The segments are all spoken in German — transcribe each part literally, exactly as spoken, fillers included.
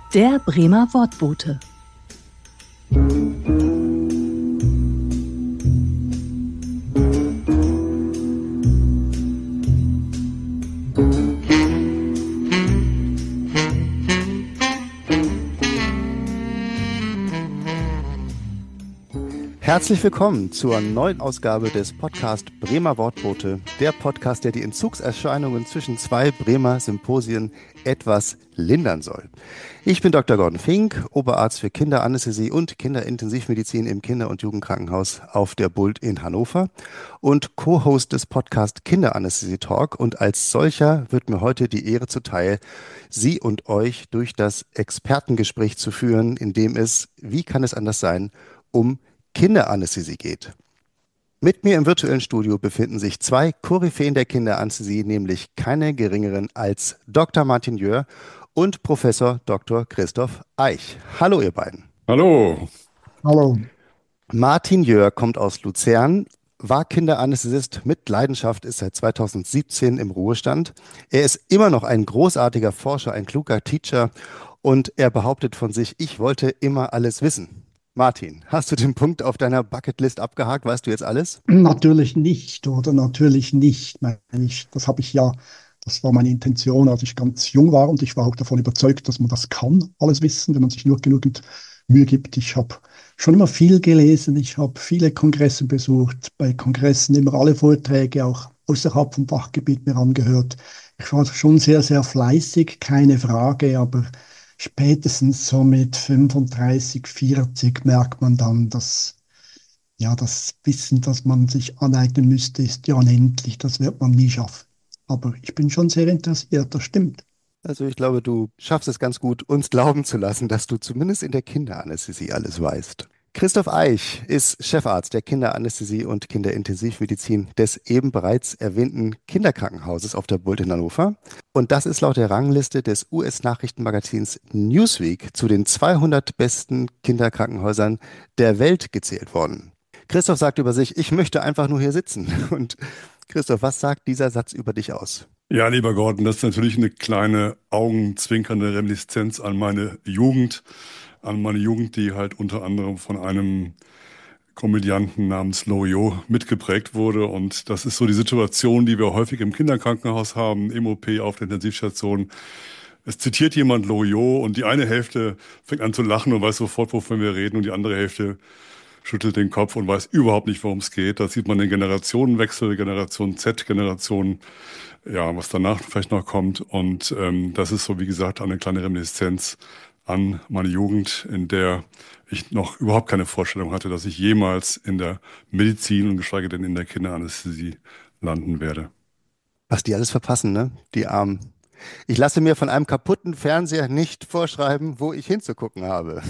Der Bremer Wortbote. Herzlich willkommen zur neuen Ausgabe des Podcast Bremer Wortbote, der Podcast, der die Entzugserscheinungen zwischen zwei Bremer Symposien etwas lindern soll. Ich bin Doktor Gordon Fink, Oberarzt für Kinderanästhesie und Kinderintensivmedizin im Kinder- und Jugendkrankenhaus auf der Bult in Hannover und Co-Host des Podcast Kinderanästhesie Talk, und als solcher wird mir heute die Ehre zuteil, Sie und euch durch das Expertengespräch zu führen, in dem es, wie kann es anders sein, um Kinderanästhesie geht. Mit mir im virtuellen Studio befinden sich zwei Koryphäen der Kinderanästhesie, nämlich keine geringeren als Doktor Martin Jöhr und Professor Doktor Christoph Eich. Hallo ihr beiden. Hallo. Hallo. Martin Jöhr kommt aus Luzern, war Kinderanästhesist mit Leidenschaft, ist seit zweitausendsiebzehn im Ruhestand. Er ist immer noch ein großartiger Forscher, ein kluger Teacher, und er behauptet von sich, ich wollte immer alles wissen. Martin, hast du den Punkt auf deiner Bucketlist abgehakt? Weißt du jetzt alles? Natürlich nicht, oder natürlich nicht. Meine ich, das habe ich ja, das war meine Intention, als ich ganz jung war, und ich war auch davon überzeugt, dass man das kann, alles wissen, wenn man sich nur genügend Mühe gibt. Ich habe schon immer viel gelesen, ich habe viele Kongresse besucht, bei Kongressen immer alle Vorträge, auch außerhalb vom Fachgebiet, mir angehört. Ich war schon sehr, sehr fleißig, keine Frage, aber spätestens so mit fünfunddreißig, vierzig merkt man dann, dass ja, das Wissen, das man sich aneignen müsste, ist ja unendlich. Das wird man nie schaffen. Aber ich bin schon sehr interessiert, das stimmt. Also ich glaube, du schaffst es ganz gut, uns glauben zu lassen, dass du zumindest in der Kinderanästhesie alles weißt. Christoph Eich ist Chefarzt der Kinderanästhesie und Kinderintensivmedizin des eben bereits erwähnten Kinderkrankenhauses auf der Bult in Hannover. Und das ist laut der Rangliste des U S-Nachrichtenmagazins Newsweek zu den zweihundert besten Kinderkrankenhäusern der Welt gezählt worden. Christoph sagt über sich, ich möchte einfach nur hier sitzen. Und Christoph, was sagt dieser Satz über dich aus? Ja, lieber Gordon, das ist natürlich eine kleine augenzwinkernde Reminiszenz an meine Jugend, an meine Jugend, die halt unter anderem von einem Komödianten namens Loriot mitgeprägt wurde. Und das ist so die Situation, die wir häufig im Kinderkrankenhaus haben, im O P, auf der Intensivstation. Es zitiert jemand Loriot und die eine Hälfte fängt an zu lachen und weiß sofort, wovon wir reden, und die andere Hälfte schüttelt den Kopf und weiß überhaupt nicht, worum es geht. Da sieht man den Generationenwechsel, Generation Z, Generation, ja, was danach vielleicht noch kommt. Und ähm, das ist so, wie gesagt, eine kleine Reminiszenz an meine Jugend, in der ich noch überhaupt keine Vorstellung hatte, dass ich jemals in der Medizin und geschweige denn in der Kinderanästhesie landen werde. Was die alles verpassen, ne? Die Armen. Ich lasse mir von einem kaputten Fernseher nicht vorschreiben, wo ich hinzugucken habe.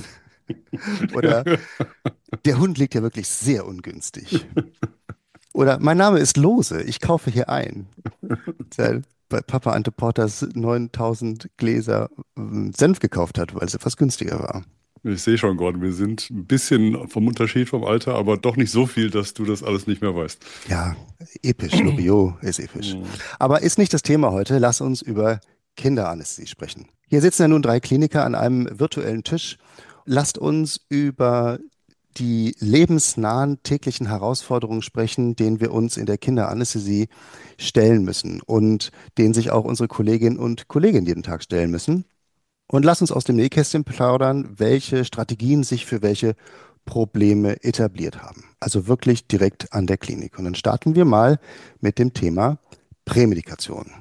Oder der Hund liegt ja wirklich sehr ungünstig. Oder mein Name ist Lose, ich kaufe hier ein. Der bei Papa Ante Porters neuntausend Gläser ähm, Senf gekauft hat, weil es etwas günstiger war. Ich sehe schon, Gordon, wir sind ein bisschen vom Unterschied vom Alter, aber doch nicht so viel, dass du das alles nicht mehr weißt. Ja, episch, Loriot ist episch. Aber ist nicht das Thema heute. Lass uns über Kinderanästhesie sprechen. Hier sitzen ja nun drei Kliniker an einem virtuellen Tisch. Lasst uns über die lebensnahen täglichen Herausforderungen sprechen, denen wir uns in der Kinderanästhesie stellen müssen und denen sich auch unsere Kolleginnen und Kollegen jeden Tag stellen müssen. Und lass uns aus dem Nähkästchen plaudern, welche Strategien sich für welche Probleme etabliert haben. Also wirklich direkt an der Klinik. Und dann starten wir mal mit dem Thema Prämedikation.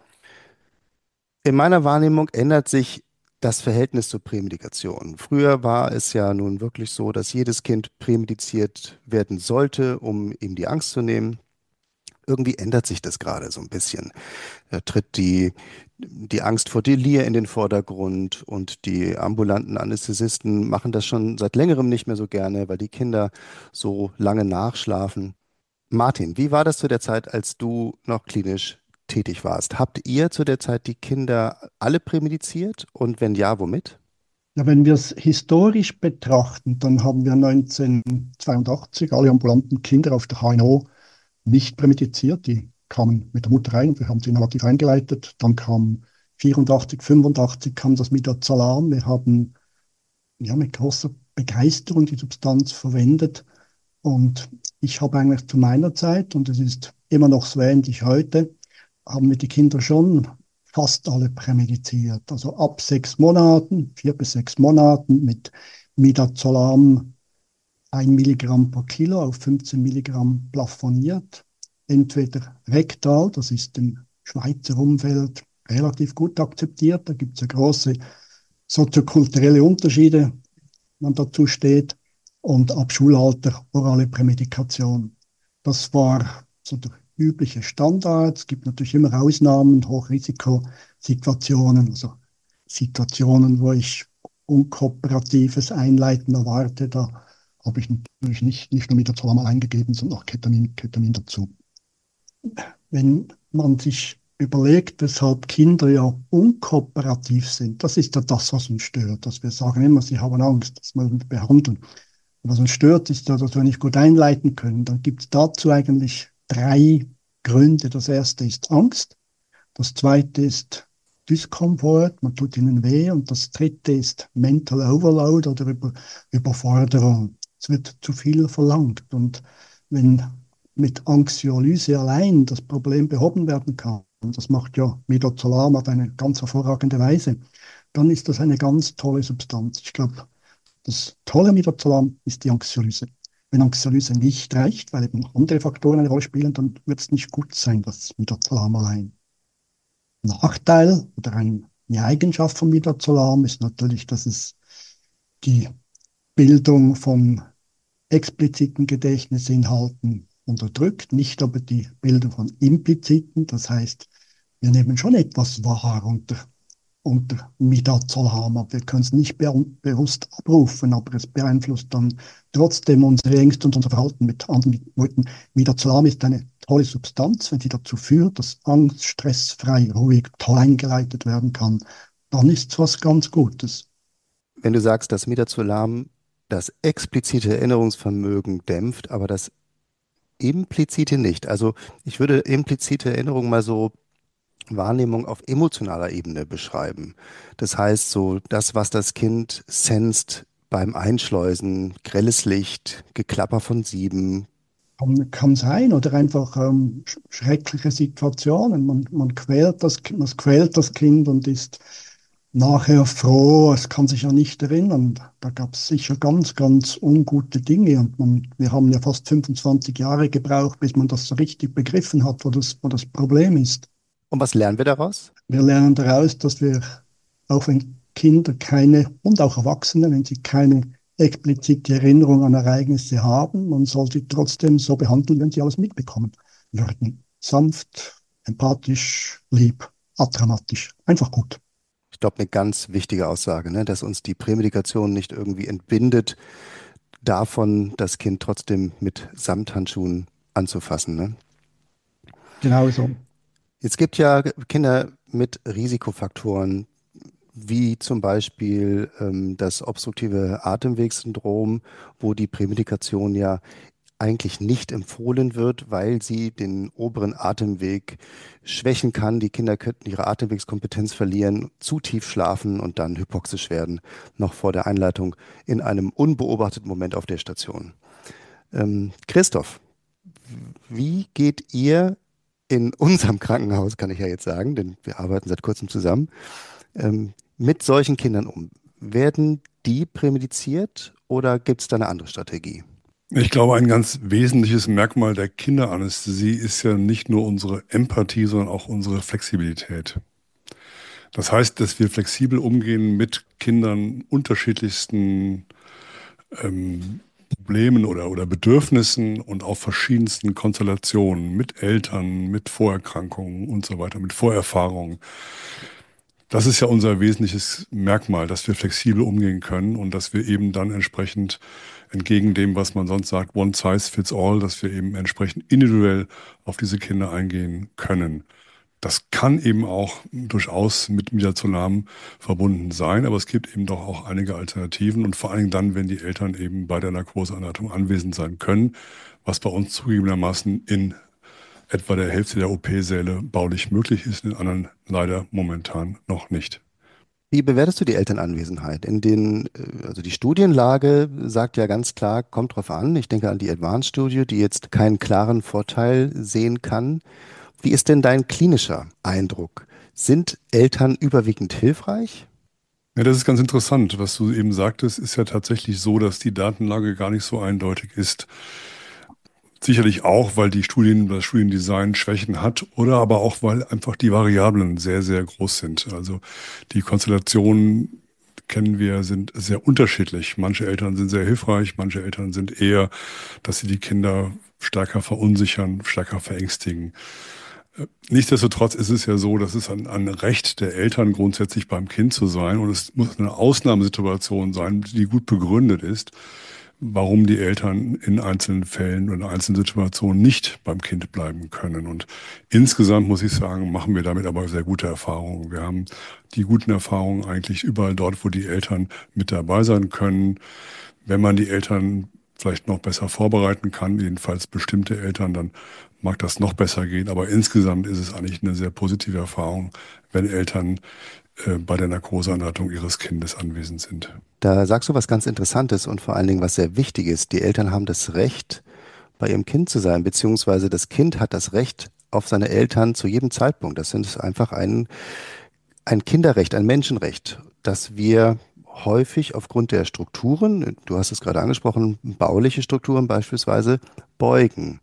In meiner Wahrnehmung ändert sich das Verhältnis zur Prämedikation. Früher war es ja nun wirklich so, dass jedes Kind prämediziert werden sollte, um ihm die Angst zu nehmen. Irgendwie ändert sich das gerade so ein bisschen. Da tritt die, die Angst vor Delir in den Vordergrund, und die ambulanten Anästhesisten machen das schon seit längerem nicht mehr so gerne, weil die Kinder so lange nachschlafen. Martin, wie war das zu der Zeit, als du noch klinisch tätig warst? Habt ihr zu der Zeit die Kinder alle prämediziert, und wenn ja, womit? Ja, wenn wir es historisch betrachten, dann haben wir neunzehnhundertzweiundachtzig alle ambulanten Kinder auf der H N O nicht prämediziert. Die kamen mit der Mutter rein und wir haben sie innovativ eingeleitet. Dann kam vierundachtzig, fünfundachtzig kam das Midazolam. Wir haben ja mit großer Begeisterung die Substanz verwendet. Und ich habe eigentlich zu meiner Zeit, und es ist immer noch so ähnlich heute, haben wir die Kinder schon fast alle prämediziert. Also ab sechs Monaten, vier bis sechs Monaten mit Midazolam ein Milligramm pro Kilo auf fünfzehn Milligramm plafoniert. Entweder rektal, das ist im Schweizer Umfeld relativ gut akzeptiert, da gibt es ja große soziokulturelle Unterschiede, wenn man dazu steht, und ab Schulalter orale Prämedikation. Das war so der übliche Standard. Es gibt natürlich immer Ausnahmen, Hochrisikosituationen, also Situationen, wo ich unkooperatives Einleiten erwarte. Da habe ich natürlich nicht, nicht nur Midazolam eingegeben, sondern auch Ketamin, Ketamin dazu. Wenn man sich überlegt, weshalb Kinder ja unkooperativ sind, das ist ja das, was uns stört. Dass wir sagen immer, sie haben Angst, das müssen wir behandeln. Was uns stört, ist ja, dass wir nicht gut einleiten können. Dann gibt es dazu eigentlich drei Gründe. Das erste ist Angst, das zweite ist Diskomfort, man tut ihnen weh, und das dritte ist Mental Overload oder Über Überforderung. Es wird zu viel verlangt, und wenn mit Anxiolyse allein das Problem behoben werden kann, und das macht ja Midazolam auf eine ganz hervorragende Weise, dann ist das eine ganz tolle Substanz. Ich glaube, das Tolle mit Midazolam ist die Anxiolyse. Wenn Anxiolyse nicht reicht, weil eben andere Faktoren eine Rolle spielen, dann wird es nicht gut sein, das Midazolam allein. Nachteil oder eine Eigenschaft von Midazolam ist natürlich, dass es die Bildung von expliziten Gedächtnisinhalten unterdrückt, nicht aber die Bildung von impliziten. Das heißt, wir nehmen schon etwas wahr unter unter Midazolam, aber wir können es nicht be bewusst abrufen, aber es beeinflusst dann trotzdem unsere Ängste und unser Verhalten. Mit anderen Worten, Midazolam ist eine tolle Substanz, wenn sie dazu führt, dass Angst stressfrei, ruhig, toll eingeleitet werden kann, dann ist es was ganz Gutes. Wenn du sagst, dass Midazolam das explizite Erinnerungsvermögen dämpft, aber das implizite nicht. Also ich würde implizite Erinnerung mal so Wahrnehmung auf emotionaler Ebene beschreiben. Das heißt, so das, was das Kind sensed beim Einschleusen, grelles Licht, Geklapper von Sieben. Kann, kann sein, oder einfach ähm, sch schreckliche Situationen. Man, man quält das, man quält das Kind und ist nachher froh, es kann sich ja nicht erinnern. Da gab es sicher ganz, ganz ungute Dinge. Und man, wir haben ja fast fünfundzwanzig Jahre gebraucht, bis man das so richtig begriffen hat, wo das, wo das Problem ist. Und was lernen wir daraus? Wir lernen daraus, dass wir, auch wenn Kinder keine, und auch Erwachsene, wenn sie keine explizite Erinnerung an Ereignisse haben, man soll sie trotzdem so behandeln, wenn sie alles mitbekommen würden. Sanft, empathisch, lieb, adramatisch. Einfach gut. Ich glaube, eine ganz wichtige Aussage, ne? Dass uns die Prämedikation nicht irgendwie entbindet davon, das Kind trotzdem mit Samthandschuhen anzufassen. Ne? Genau so. Es gibt ja Kinder mit Risikofaktoren, wie zum Beispiel ähm, das obstruktive Atemwegssyndrom, wo die Prämedikation ja eigentlich nicht empfohlen wird, weil sie den oberen Atemweg schwächen kann. Die Kinder könnten ihre Atemwegskompetenz verlieren, zu tief schlafen und dann hypoxisch werden, noch vor der Einleitung in einem unbeobachteten Moment auf der Station. Ähm, Christoph, wie geht ihr in unserem Krankenhaus, kann ich ja jetzt sagen, denn wir arbeiten seit kurzem zusammen, ähm, mit solchen Kindern um? Werden die prämediziert oder gibt es da eine andere Strategie? Ich glaube, ein ganz wesentliches Merkmal der Kinderanästhesie ist ja nicht nur unsere Empathie, sondern auch unsere Flexibilität. Das heißt, dass wir flexibel umgehen mit Kindern unterschiedlichsten ähm, Problemen oder, oder Bedürfnissen und auch verschiedensten Konstellationen mit Eltern, mit Vorerkrankungen und so weiter, mit Vorerfahrungen. Das ist ja unser wesentliches Merkmal, dass wir flexibel umgehen können und dass wir eben dann entsprechend entgegen dem, was man sonst sagt, one size fits all, dass wir eben entsprechend individuell auf diese Kinder eingehen können. Das kann eben auch durchaus mit Midazolam verbunden sein, aber es gibt eben doch auch einige Alternativen und vor allem dann, wenn die Eltern eben bei der Narkoseanleitung anwesend sein können, was bei uns zugegebenermaßen in etwa der Hälfte der O P-Säle baulich möglich ist, in den anderen leider momentan noch nicht. Wie bewertest du die Elternanwesenheit? In den, äh, also die Studienlage sagt ja ganz klar, kommt drauf an. Ich denke an die Advanced-Studie, die jetzt keinen klaren Vorteil sehen kann. Wie ist denn dein klinischer Eindruck? Sind Eltern überwiegend hilfreich? Ja, das ist ganz interessant. Was du eben sagtest, ist ja tatsächlich so, dass die Datenlage gar nicht so eindeutig ist. Sicherlich auch, weil die Studien, das Studiendesign Schwächen hat oder aber auch, weil einfach die Variablen sehr, sehr groß sind. Also die Konstellationen kennen wir, sind sehr unterschiedlich. Manche Eltern sind sehr hilfreich, manche Eltern sind eher, dass sie die Kinder stärker verunsichern, stärker verängstigen. Nichtsdestotrotz ist es ja so, dass es ein, ein Recht der Eltern grundsätzlich beim Kind zu sein und es muss eine Ausnahmesituation sein, die gut begründet ist, warum die Eltern in einzelnen Fällen oder in einzelnen Situationen nicht beim Kind bleiben können. Und insgesamt muss ich sagen, machen wir damit aber sehr gute Erfahrungen. Wir haben die guten Erfahrungen eigentlich überall dort, wo die Eltern mit dabei sein können. Wenn man die Eltern vielleicht noch besser vorbereiten kann, jedenfalls bestimmte Eltern, dann mag das noch besser gehen. Aber insgesamt ist es eigentlich eine sehr positive Erfahrung, wenn Eltern äh, bei der Narkoseanleitung ihres Kindes anwesend sind. Da sagst du was ganz Interessantes und vor allen Dingen was sehr Wichtiges. Die Eltern haben das Recht, bei ihrem Kind zu sein, beziehungsweise das Kind hat das Recht auf seine Eltern zu jedem Zeitpunkt. Das ist einfach ein, ein Kinderrecht, ein Menschenrecht, das wir häufig aufgrund der Strukturen, du hast es gerade angesprochen, bauliche Strukturen beispielsweise, beugen.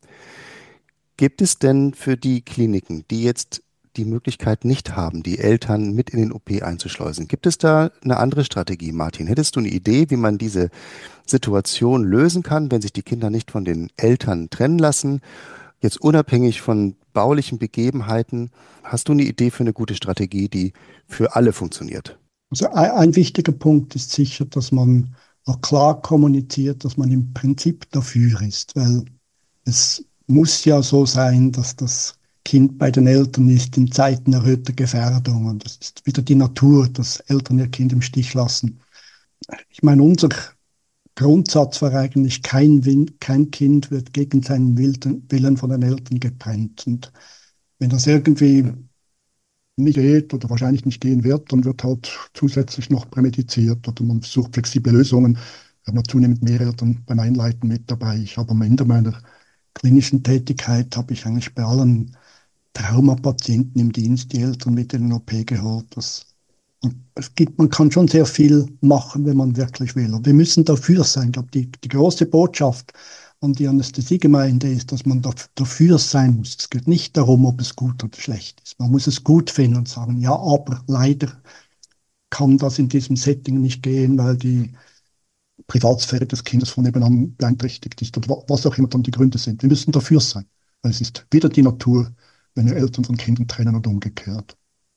Gibt es denn für die Kliniken, die jetzt die Möglichkeit nicht haben, die Eltern mit in den O P einzuschleusen, gibt es da eine andere Strategie, Martin? Hättest du eine Idee, wie man diese Situation lösen kann, wenn sich die Kinder nicht von den Eltern trennen lassen? Jetzt unabhängig von baulichen Begebenheiten, hast du eine Idee für eine gute Strategie, die für alle funktioniert? Also ein, ein wichtiger Punkt ist sicher, dass man auch klar kommuniziert, dass man im Prinzip dafür ist, weil es muss ja so sein, dass das Kind bei den Eltern ist in Zeiten erhöhter Gefährdung. Und das ist wieder die Natur, dass Eltern ihr Kind im Stich lassen. Ich meine, unser Grundsatz war eigentlich, kein, Win kein Kind wird gegen seinen Willen von den Eltern getrennt. Und wenn das irgendwie nicht geht oder wahrscheinlich nicht gehen wird, dann wird halt zusätzlich noch prämediziert oder man versucht flexible Lösungen. Wir haben ja zunehmend mehr Eltern beim Einleiten mit dabei. Ich habe am Ende meiner klinischen Tätigkeit habe ich eigentlich bei allen Traumapatienten im Dienst die Eltern mit in den O P geholt. Das, und es gibt, man kann schon sehr viel machen, wenn man wirklich will. Und wir müssen dafür sein. Ich glaube, die, die große Botschaft an die Anästhesiegemeinde ist, dass man dafür sein muss. Es geht nicht darum, ob es gut oder schlecht ist. Man muss es gut finden und sagen, ja, aber leider kann das in diesem Setting nicht gehen, weil die Privatsphäre des Kindes von nebenan beeinträchtigt ist oder was auch immer dann die Gründe sind. Wir müssen dafür sein, weil es ist wieder die Natur, wenn wir Eltern von Kindern trennen und umgekehrt.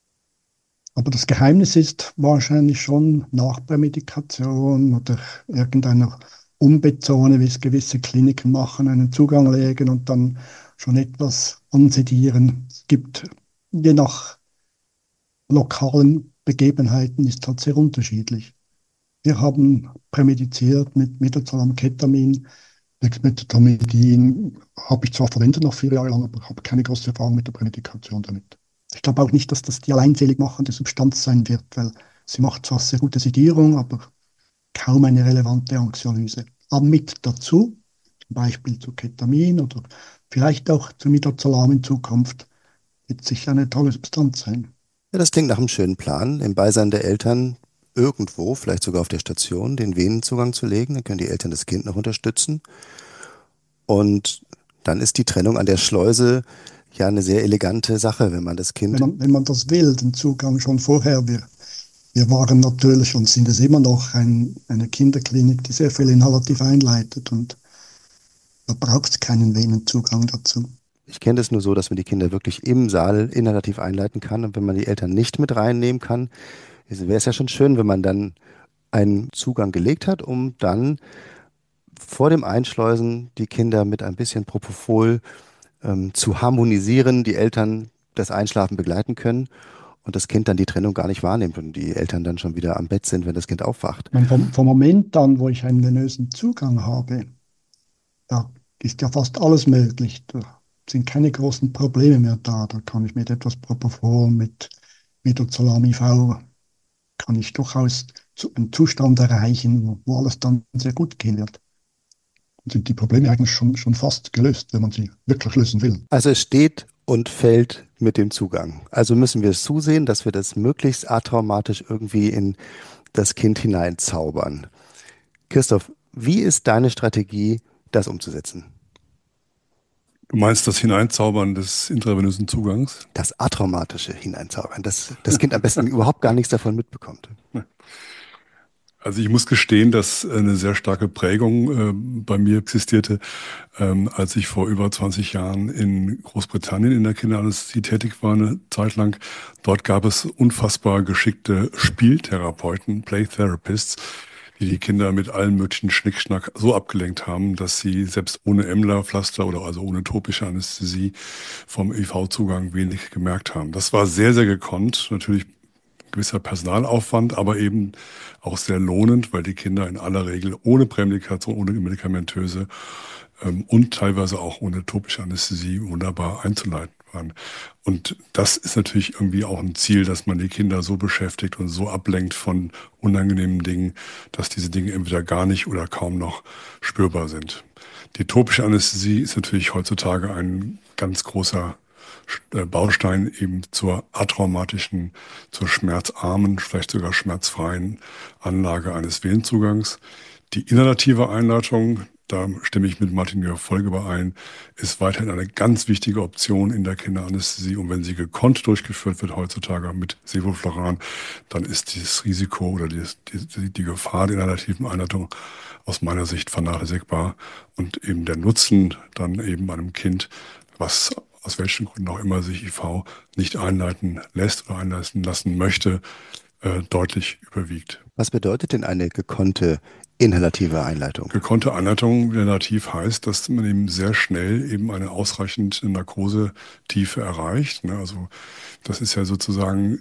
Aber das Geheimnis ist wahrscheinlich schon Nachprämedikation oder irgendeiner Umbezone, wie es gewisse Kliniken machen, einen Zugang legen und dann schon etwas ansedieren. Es gibt, je nach lokalen Begebenheiten, ist halt sehr unterschiedlich. Wir haben prämediziert mit Midazolam, Ketamin, Dexmedetomidin, habe ich zwar verwendet noch vier Jahre lang, aber habe keine große Erfahrung mit der Prämedikation damit. Ich glaube auch nicht, dass das die alleinselig machende Substanz sein wird, weil sie macht zwar sehr gute Sedierung, aber kaum eine relevante Anxiolyse. Aber mit dazu, zum Beispiel zu Ketamin oder vielleicht auch zu Midazolam in Zukunft, wird sicher eine tolle Substanz sein. Ja, das klingt nach einem schönen Plan, im Beisein der Eltern irgendwo, vielleicht sogar auf der Station, den Venenzugang zu legen. Dann können die Eltern das Kind noch unterstützen. Und dann ist die Trennung an der Schleuse ja eine sehr elegante Sache, wenn man das Kind... Wenn man, wenn man das will, den Zugang schon vorher. Wir, wir waren natürlich und sind es immer noch ein, eine Kinderklinik, die sehr viel inhalativ einleitet. Und da braucht es keinen Venenzugang dazu. Ich kenne das nur so, dass man die Kinder wirklich im Saal inhalativ einleiten kann. Und wenn man die Eltern nicht mit reinnehmen kann, wäre es ja schon schön, wenn man dann einen Zugang gelegt hat, um dann vor dem Einschleusen die Kinder mit ein bisschen Propofol ähm, zu harmonisieren, die Eltern das Einschlafen begleiten können und das Kind dann die Trennung gar nicht wahrnimmt und die Eltern dann schon wieder am Bett sind, wenn das Kind aufwacht. Vom, vom Moment an, wo ich einen venösen Zugang habe, da ist ja fast alles möglich. Da sind keine großen Probleme mehr da. Da kann ich mit etwas Propofol, mit Midazolam I V, kann ich durchaus zu, einen Zustand erreichen, wo, wo alles dann sehr gut gehen wird. Und sind die Probleme eigentlich schon, schon fast gelöst, wenn man sie wirklich lösen will. Also es steht und fällt mit dem Zugang. Also müssen wir zusehen, dass wir das möglichst atraumatisch irgendwie in das Kind hineinzaubern. Christoph, wie ist deine Strategie, das umzusetzen? Du meinst das Hineinzaubern des intravenösen Zugangs? Das atraumatische Hineinzaubern, dass das Kind am besten überhaupt gar nichts davon mitbekommt. Also ich muss gestehen, dass eine sehr starke Prägung äh, bei mir existierte, ähm, als ich vor über zwanzig Jahren in Großbritannien in der Kinderanästhesie tätig war, eine Zeit lang. Dort gab es unfassbar geschickte Spieltherapeuten, Play Therapists, die die Kinder mit allen möglichen Schnickschnack so abgelenkt haben, dass sie selbst ohne Emler-Pflaster oder also ohne topische Anästhesie vom I V-Zugang wenig gemerkt haben. Das war sehr, sehr gekonnt, natürlich gewisser Personalaufwand, aber eben auch sehr lohnend, weil die Kinder in aller Regel ohne Prämedikation, ohne medikamentöse ähm, und teilweise auch ohne topische Anästhesie wunderbar einzuleiten waren. Und das ist natürlich irgendwie auch ein Ziel, dass man die Kinder so beschäftigt und so ablenkt von unangenehmen Dingen, dass diese Dinge entweder gar nicht oder kaum noch spürbar sind. Die topische Anästhesie ist natürlich heutzutage ein ganz großer Baustein eben zur atraumatischen, zur schmerzarmen, vielleicht sogar schmerzfreien Anlage eines Venenzugangs. Die inhalative Einleitung, da stimme ich mit Martin Georg voll überein, ist weiterhin eine ganz wichtige Option in der Kinderanästhesie. Und wenn sie gekonnt durchgeführt wird heutzutage mit Sevofluran, dann ist dieses Risiko oder die, die, die Gefahr der inhalativen Einleitung aus meiner Sicht vernachlässigbar. Und eben der Nutzen dann eben einem Kind, was aus welchen Gründen auch immer sich I V nicht einleiten lässt oder einleiten lassen möchte, äh, deutlich überwiegt. Was bedeutet denn eine gekonnte inhalative Einleitung? Gekonnte Einleitung inhalativ heißt, dass man eben sehr schnell eben eine ausreichende Narkosetiefe erreicht. Ne? Also das ist ja sozusagen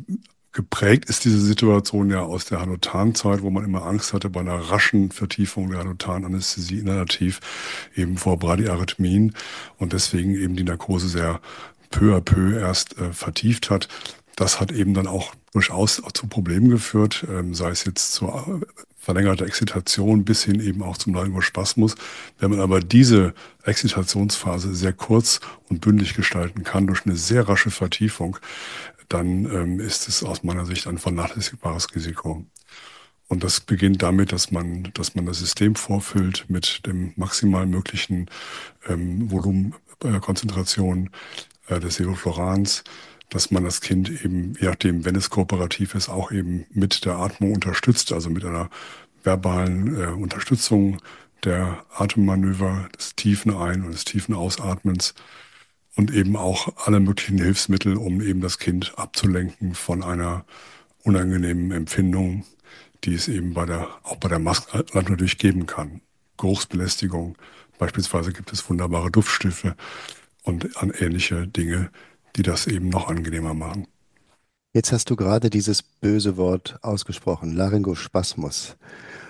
geprägt ist diese Situation ja aus der Halotan-Zeit, wo man immer Angst hatte bei einer raschen Vertiefung der Halotan-Anästhesie inhalativ eben vor Bradyarrhythmien und deswegen eben die Narkose sehr peu à peu erst äh, vertieft hat. Das hat eben dann auch durchaus zu Problemen geführt, ähm, sei es jetzt zur verlängerter Exzitation bis hin eben auch zum Laryngospasmus. Wenn man aber diese Exzitationsphase sehr kurz und bündig gestalten kann durch eine sehr rasche Vertiefung, dann ähm, ist es aus meiner Sicht ein vernachlässigbares Risiko. Und das beginnt damit, dass man, dass man das System vorfüllt mit dem maximal möglichen ähm, Volumenkonzentration äh, des Sevoflurans, dass man das Kind eben, je nachdem, wenn es kooperativ ist, auch eben mit der Atmung unterstützt, also mit einer verbalen äh, Unterstützung der Atemmanöver, des tiefen Ein- und des tiefen Ausatmens und eben auch alle möglichen Hilfsmittel, um eben das Kind abzulenken von einer unangenehmen Empfindung, die es eben bei der, auch bei der Maskenlandung natürlich geben kann. Geruchsbelästigung, beispielsweise gibt es wunderbare Duftstifte und an ähnliche Dinge, die das eben noch angenehmer machen. Jetzt hast du gerade dieses böse Wort ausgesprochen, Laryngospasmus.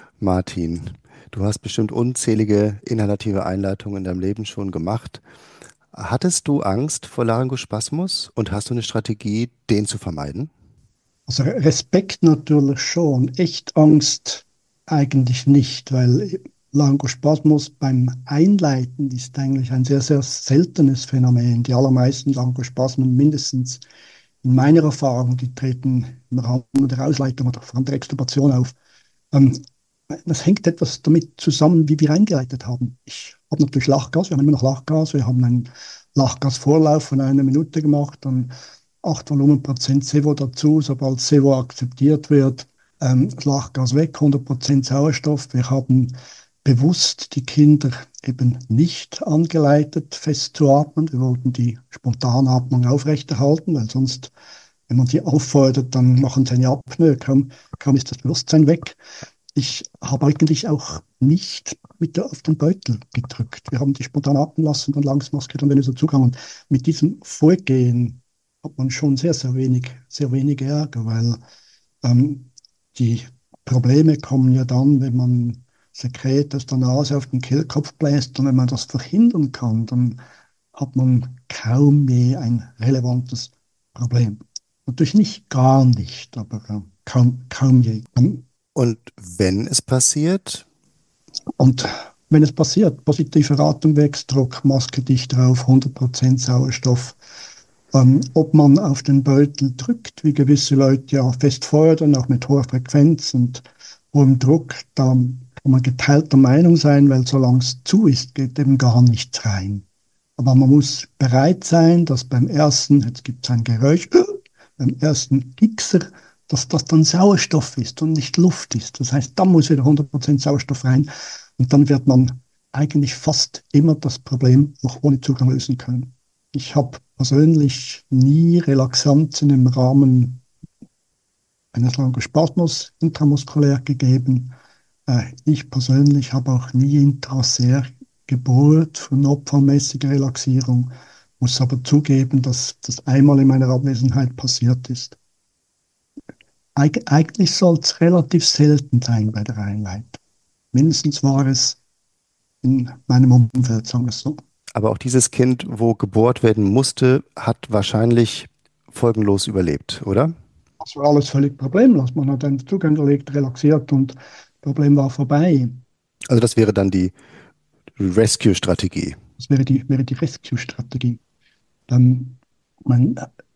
Martin, du hast bestimmt unzählige inhalative Einleitungen in deinem Leben schon gemacht. Hattest du Angst vor Laryngospasmus und hast du eine Strategie, den zu vermeiden? Also Respekt natürlich schon, echt Angst eigentlich nicht, weil Laryngospasmus beim Einleiten ist eigentlich ein sehr, sehr seltenes Phänomen. Die allermeisten Laryngospasmen, mindestens in meiner Erfahrung, die treten im Rahmen der Ausleitung oder vor der Extubation auf. Ähm, das hängt etwas damit zusammen, wie wir eingeleitet haben. Ich habe natürlich Lachgas, wir haben immer noch Lachgas, wir haben einen Lachgasvorlauf von einer Minute gemacht, dann acht Volumenprozent Sevo dazu, sobald Sevo akzeptiert wird, ähm, das Lachgas weg, hundert Prozent Sauerstoff. Wir haben bewusst die Kinder eben nicht angeleitet, fest zu atmen. Wir wollten die Spontanatmung aufrechterhalten, weil sonst, wenn man die auffordert, dann machen sie eine Apnoe, kaum, kaum ist das Bewusstsein weg. Ich habe eigentlich auch nicht mit der, auf den Beutel gedrückt. Wir haben die spontan atmen lassen, dann langsam dann wenn es so Zugang. Und mit diesem Vorgehen hat man schon sehr, sehr wenig, sehr wenig Ärger, weil ähm, die Probleme kommen ja dann, wenn man Sekret aus der Nase auf den Kehlkopf bläst und wenn man das verhindern kann, dann hat man kaum je ein relevantes Problem. Natürlich nicht gar nicht, aber äh, kaum, kaum je. Und wenn es passiert? Und wenn es passiert, positiver Atemwegsdruck, Maske dicht drauf, hundert Prozent Sauerstoff. Ähm, ob man auf den Beutel drückt, wie gewisse Leute ja fest fordern, auch mit hoher Frequenz und hohem Druck, da kann man geteilter Meinung sein, weil solange es zu ist, geht eben gar nichts rein. Aber man muss bereit sein, dass beim ersten, jetzt gibt es ein Geräusch, beim ersten Gixer, dass das dann Sauerstoff ist und nicht Luft ist. Das heißt, da muss wieder hundert Prozent Sauerstoff rein und dann wird man eigentlich fast immer das Problem noch ohne Zugang lösen können. Ich habe persönlich nie Relaxantien im Rahmen eines Laryngospasmus intramuskulär gegeben. Äh, ich persönlich habe auch nie intrasär gebohrt für notfallmäßige Relaxierung, muss aber zugeben, dass das einmal in meiner Abwesenheit passiert ist. Eig eigentlich soll es relativ selten sein bei der Einleitung. Mindestens war es in meinem Umfeld, sagen wir es so. Aber auch dieses Kind, wo gebohrt werden musste, hat wahrscheinlich folgenlos überlebt, oder? Das war alles völlig problemlos. Man hat einen Zugang gelegt, relaxiert und das Problem war vorbei. Also das wäre dann die Rescue-Strategie. Das wäre die, wäre die Rescue-Strategie. Dann, mein,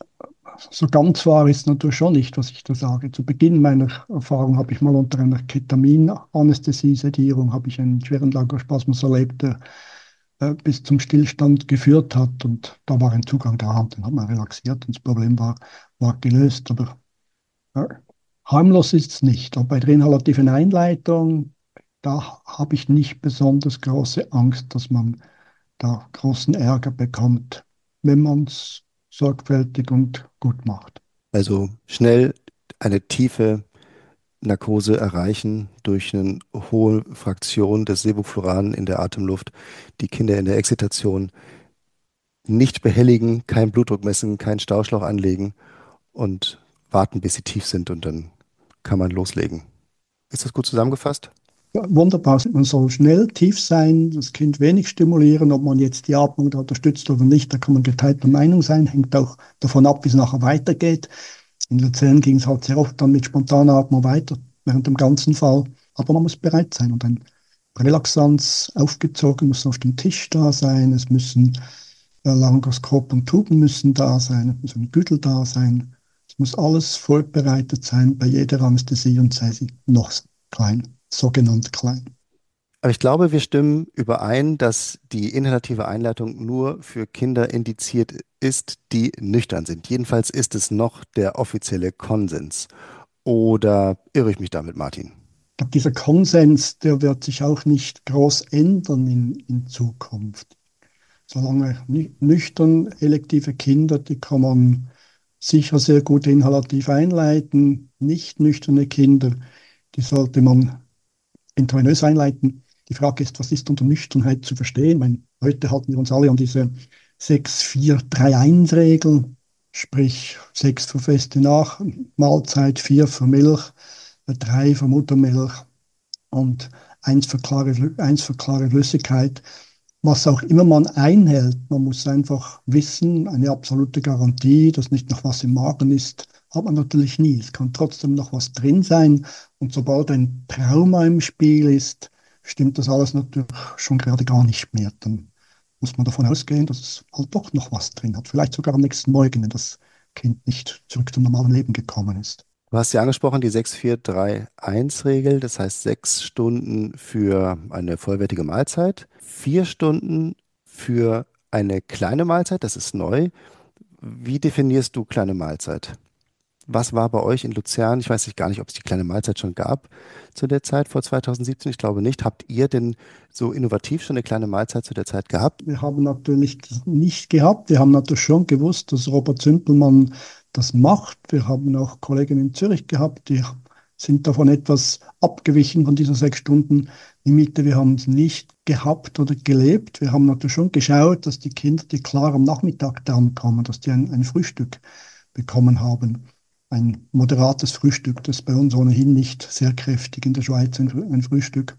so ganz wahr ist natürlich schon nicht, was ich da sage. Zu Beginn meiner Erfahrung habe ich mal unter einer Ketamin-Anästhesie-Sedierung habe ich einen schweren Laryngospasmus erlebt, der äh, bis zum Stillstand geführt hat. Und da war ein Zugang da und den hat man relaxiert und das Problem war, war gelöst. Aber äh, harmlos ist es nicht. Aber bei der inhalativen Einleitung, da habe ich nicht besonders große Angst, dass man da großen Ärger bekommt, wenn man es sorgfältig und gut macht. Also schnell eine tiefe Narkose erreichen durch eine hohe Fraktion des Sevofluran in der Atemluft, die Kinder in der Exzitation nicht behelligen, keinen Blutdruck messen, keinen Stauschlauch anlegen und warten, bis sie tief sind und dann kann man loslegen. Ist das gut zusammengefasst? Ja, wunderbar. Man soll schnell tief sein, das Kind wenig stimulieren, ob man jetzt die Atmung da unterstützt oder nicht, da kann man geteilter Meinung sein, hängt auch davon ab, wie es nachher weitergeht. In Luzern ging es halt sehr oft dann mit spontaner Atmung weiter, während dem ganzen Fall. Aber man muss bereit sein und ein Relaxanz aufgezogen muss auf dem Tisch da sein, es müssen äh, Laryngoskop und Tuben müssen da sein, es muss ein Güttel da sein. Es muss alles vorbereitet sein bei jeder Anästhesie und sei sie noch klein. Sogenannt klein. Aber ich glaube, wir stimmen überein, dass die inhalative Einleitung nur für Kinder indiziert ist, die nüchtern sind. Jedenfalls ist es noch der offizielle Konsens. Oder irre ich mich damit, Martin? Ich glaube, dieser Konsens, der wird sich auch nicht groß ändern in, in Zukunft. Solange nüchtern elektive Kinder, die kann man sicher sehr gut inhalativ einleiten. Nicht nüchterne Kinder, die sollte man intravenös einleiten. Die Frage ist, was ist unter Nüchternheit zu verstehen? Ich meine, heute halten wir uns alle an diese sechs vier drei eins Regel, sprich sechs für feste Nachmahlzeit, vier für Milch, drei für Muttermilch und eins für klare, eins für klare Flüssigkeit. Was auch immer man einhält, man muss einfach wissen, eine absolute Garantie, dass nicht noch was im Magen ist, hat man natürlich nie. Es kann trotzdem noch was drin sein. Und sobald ein Trauma im Spiel ist, stimmt das alles natürlich schon gerade gar nicht mehr. Dann muss man davon ausgehen, dass es halt doch noch was drin hat. Vielleicht sogar am nächsten Morgen, wenn das Kind nicht zurück zum normalen Leben gekommen ist. Du hast ja angesprochen, die sechs vier drei eins Regel, das heißt sechs Stunden für eine vollwertige Mahlzeit, vier Stunden für eine kleine Mahlzeit, das ist neu. Wie definierst du kleine Mahlzeit? Was war bei euch in Luzern? Ich weiß nicht gar nicht, ob es die kleine Mahlzeit schon gab zu der Zeit vor zweitausendsiebzehn. Ich glaube nicht. Habt ihr denn so innovativ schon eine kleine Mahlzeit zu der Zeit gehabt? Wir haben natürlich das nicht gehabt. Wir haben natürlich schon gewusst, dass Robert Zümpelmann das macht. Wir haben auch Kollegen in Zürich gehabt, die sind davon etwas abgewichen von dieser sechs Stunden Limite. Wir haben es nicht gehabt oder gelebt. Wir haben natürlich schon geschaut, dass die Kinder, die klar am Nachmittag drankommen, dass die ein, ein Frühstück bekommen haben. Ein moderates Frühstück, das ist bei uns ohnehin nicht sehr kräftig in der Schweiz, ein, ein Frühstück.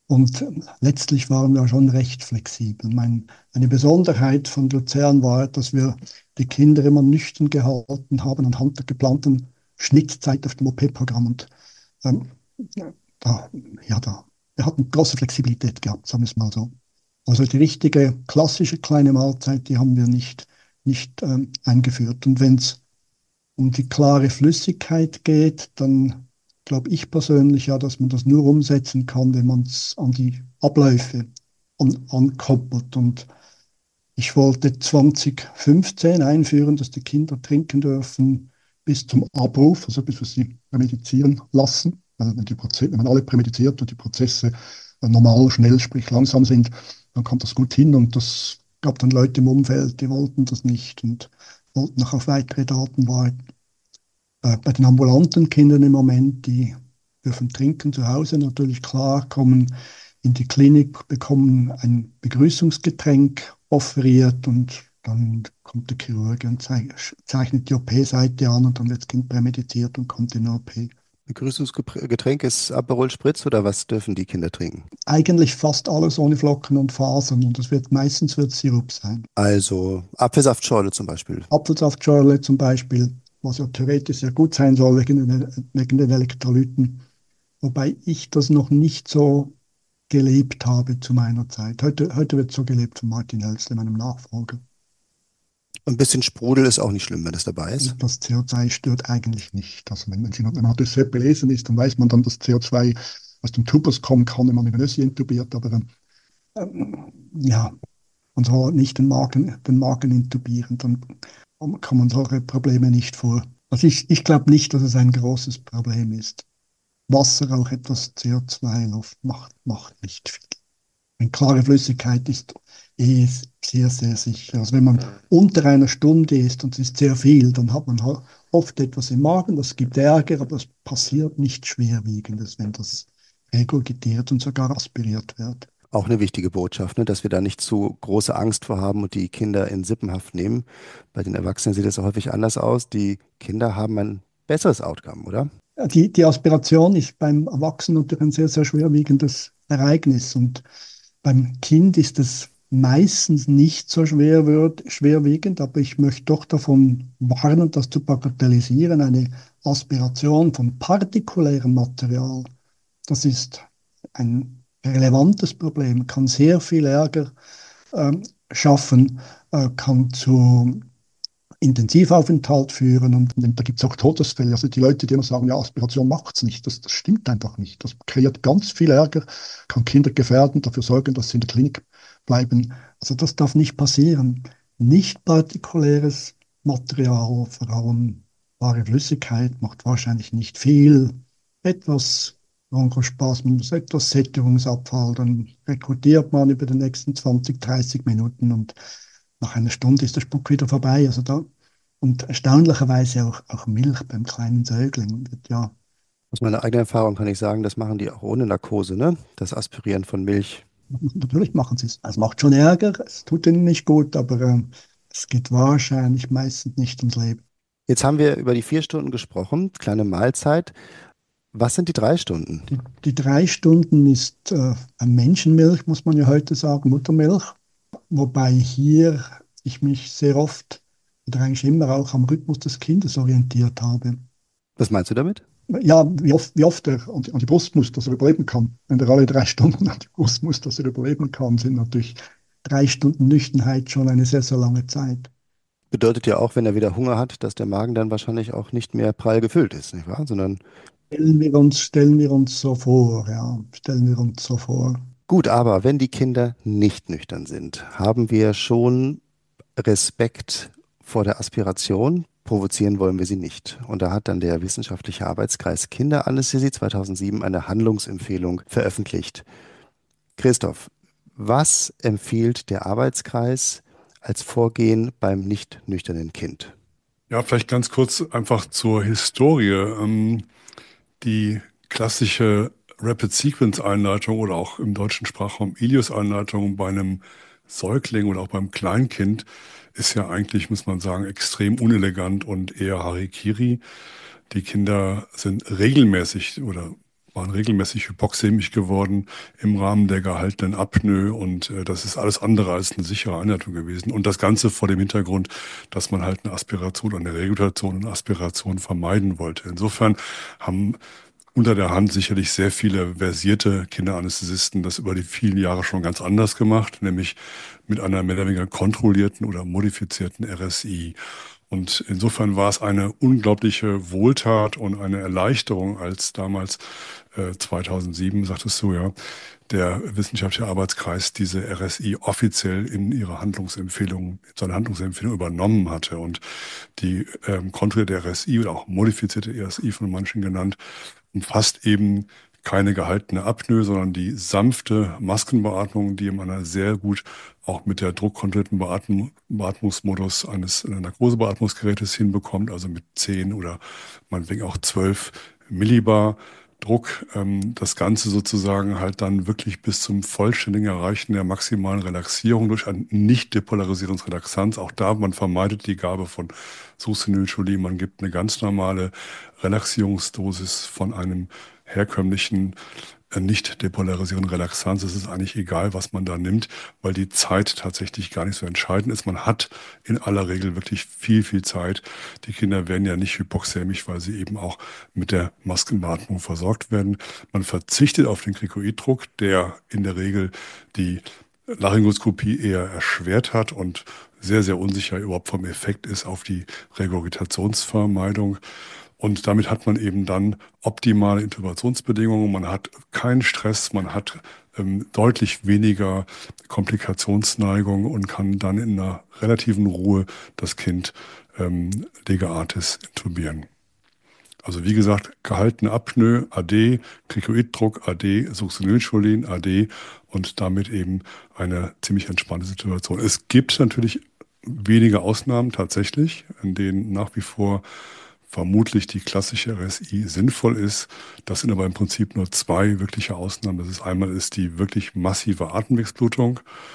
Und letztlich waren wir schon recht flexibel. Mein, eine Besonderheit von Luzern war, dass wir die Kinder immer nüchtern gehalten haben anhand der geplanten Schnittzeit auf dem O P-Programm. Und ähm, da, ja, da, wir hatten große Flexibilität gehabt, sagen wir es mal so. Also die richtige klassische kleine Mahlzeit, die haben wir nicht, nicht ähm, eingeführt. Und wenn es um die klare Flüssigkeit geht, dann glaube ich persönlich ja, dass man das nur umsetzen kann, wenn man es an die Abläufe an, ankoppelt. Und ich wollte zwanzig fünfzehn einführen, dass die Kinder trinken dürfen bis zum Abruf, also bis wir sie prämedizieren lassen. Also wenn, die Proze wenn man alle prämediziert und die Prozesse normal, schnell, sprich langsam sind, dann kommt das gut hin. Und das gab dann Leute im Umfeld, die wollten das nicht und wollten noch auf weitere Daten warten. Äh, bei den ambulanten Kindern im Moment, die dürfen trinken zu Hause, natürlich klar, kommen in die Klinik, bekommen ein Begrüßungsgetränk offeriert und dann kommt der Chirurg und zeichnet die O P-Seite an und dann wird das Kind prämeditiert und kommt in die O P. Begrüßungsgetränk ist Aperol Spritz oder was dürfen die Kinder trinken? Eigentlich fast alles ohne Flocken und Fasern und das wird meistens wird Sirup sein. Also Apfelsaftschorle zum Beispiel. Apfelsaftschorle zum Beispiel, was ja theoretisch sehr gut sein soll wegen den, wegen den Elektrolyten. Wobei ich das noch nicht so gelebt habe zu meiner Zeit. Heute, heute wird so gelebt von Martin Hölzle, meinem Nachfolger. Ein bisschen Sprudel ist auch nicht schlimm, wenn es dabei ist. Das C O zwei stört eigentlich nicht. Also wenn, wenn, Sie, wenn man das sehr belesen ist, dann weiß man dann, dass C O zwei aus dem Tubus kommen kann, wenn man über Nüsse intubiert. Aber ähm, ja, man soll nicht den Magen, den Magen intubieren, dann kann man solche Probleme nicht vor. Also ich, ich glaube nicht, dass es ein großes Problem ist. Wasser auch etwas C O zwei Luft macht, macht nicht viel. Eine klare Flüssigkeit ist eh sehr, sehr sicher. Also wenn man unter einer Stunde isst und es ist sehr viel, dann hat man halt oft etwas im Magen, das gibt Ärger, aber es passiert nichts Schwerwiegendes, wenn das regurgitiert und sogar aspiriert wird. Auch eine wichtige Botschaft, ne, dass wir da nicht zu große Angst vor haben und die Kinder in Sippenhaft nehmen. Bei den Erwachsenen sieht es häufig anders aus. Die Kinder haben ein besseres Outcome, oder? Die, die Aspiration ist beim Erwachsenen natürlich ein sehr, sehr schwerwiegendes Ereignis und beim Kind ist es meistens nicht so schwer wird, schwerwiegend, aber ich möchte doch davon warnen, das zu bagatellisieren. Eine Aspiration von partikulärem Material, das ist ein relevantes Problem, kann sehr viel Ärger äh, schaffen, äh, kann zu Intensivaufenthalt führen und da gibt es auch Todesfälle. Also die Leute, die immer sagen, ja, Aspiration macht es nicht, das, das stimmt einfach nicht. Das kreiert ganz viel Ärger, kann Kinder gefährden, dafür sorgen, dass sie in der Klinik bleiben. Also das darf nicht passieren. Nicht partikuläres Material, vor allem wahre Flüssigkeit, macht wahrscheinlich nicht viel. Etwas Bronchospasmus, etwas Sättigungsabfall, dann rekrutiert man über die nächsten zwanzig, dreißig Minuten und nach einer Stunde ist der Spuck wieder vorbei. Also da, und erstaunlicherweise auch, auch Milch beim kleinen Säugling wird ja. Aus meiner eigenen Erfahrung kann ich sagen, das machen die auch ohne Narkose, ne? Das Aspirieren von Milch. Natürlich machen sie es. Es macht schon Ärger, es tut ihnen nicht gut, aber äh, es geht wahrscheinlich meistens nicht ums Leben. Jetzt haben wir über die vier Stunden gesprochen, kleine Mahlzeit. Was sind die drei Stunden? Die, die drei Stunden ist äh, Menschenmilch, muss man ja heute sagen, Muttermilch. Wobei hier ich mich sehr oft oder eigentlich immer auch am Rhythmus des Kindes orientiert habe. Was meinst du damit? Ja, wie oft, wie oft er an die, an die Brust muss, dass er überleben kann. Wenn er alle drei Stunden an die Brust muss, dass er überleben kann, sind natürlich drei Stunden Nüchternheit schon eine sehr, sehr lange Zeit. Bedeutet ja auch, wenn er wieder Hunger hat, dass der Magen dann wahrscheinlich auch nicht mehr prall gefüllt ist, nicht wahr? Sondern Stellen wir uns, stellen wir uns so vor, ja, stellen wir uns so vor. gut, aber wenn die Kinder nicht nüchtern sind, haben wir schon Respekt vor der Aspiration. Provozieren wollen wir sie nicht. Und da hat dann der wissenschaftliche Arbeitskreis Kinderanästhesie zweitausendsieben eine Handlungsempfehlung veröffentlicht. Christoph, was empfiehlt der Arbeitskreis als Vorgehen beim nicht nüchternen Kind? Ja, vielleicht ganz kurz einfach zur Historie. Ähm, die klassische Rapid Sequence Einleitung oder auch im deutschen Sprachraum Ilios Einleitung bei einem Säugling oder auch beim Kleinkind ist ja eigentlich, muss man sagen, extrem unelegant und eher Harikiri. Die Kinder sind regelmäßig oder waren regelmäßig hypoxämisch geworden im Rahmen der gehaltenen Apnoe und äh, das ist alles andere als eine sichere Einleitung gewesen. Und das Ganze vor dem Hintergrund, dass man halt eine Aspiration, eine Regurgitation und Aspiration vermeiden wollte. Insofern haben unter der Hand sicherlich sehr viele versierte Kinderanästhesisten das über die vielen Jahre schon ganz anders gemacht, nämlich mit einer mehr oder weniger kontrollierten oder modifizierten R S I. Und insofern war es eine unglaubliche Wohltat und eine Erleichterung, als damals äh, zweitausendsieben, sagtest du ja, der wissenschaftliche Arbeitskreis diese R S I offiziell in ihre Handlungsempfehlung, in seine Handlungsempfehlung übernommen hatte. Und die ähm, kontrollierte R S I oder auch modifizierte R S I von manchen genannt, umfasst eben keine gehaltene Apnoe, sondern die sanfte Maskenbeatmung, die man sehr gut auch mit der druckkontrollierten Beatmung, Beatmungsmodus eines Narkosebeatmungsgerätes hinbekommt, also mit zehn oder meinetwegen auch zwölf Millibar Druck. Ähm, das Ganze sozusagen halt dann wirklich bis zum vollständigen Erreichen der maximalen Relaxierung durch ein nicht depolarisierendes Relaxanz. Auch da, man vermeidet die Gabe von Succinylcholin, man gibt eine ganz normale Relaxierungsdosis von einem herkömmlichen äh, nicht depolarisierenden Relaxanz. Es ist eigentlich egal, was man da nimmt, weil die Zeit tatsächlich gar nicht so entscheidend ist. Man hat in aller Regel wirklich viel, viel Zeit. Die Kinder werden ja nicht hypoxämisch, weil sie eben auch mit der Maskenbeatmung versorgt werden. Man verzichtet auf den Krikoiddruck, der in der Regel die Laryngoskopie eher erschwert hat und sehr, sehr unsicher überhaupt vom Effekt ist auf die Regurgitationsvermeidung. Und damit hat man eben dann optimale Intubationsbedingungen. Man hat keinen Stress, man hat ähm, deutlich weniger Komplikationsneigung und kann dann in einer relativen Ruhe das Kind ähm, Lega artis intubieren. Also wie gesagt, gehaltene Apnoe, A D, Krikoiddruck, A D, Succinylcholin, A D und damit eben eine ziemlich entspannte Situation. Es gibt natürlich wenige Ausnahmen tatsächlich, in denen nach wie vor vermutlich die klassische R S I sinnvoll ist. Das sind aber im Prinzip nur zwei wirkliche Ausnahmen. Das ist einmal ist die wirklich massive Atemwegsblutung,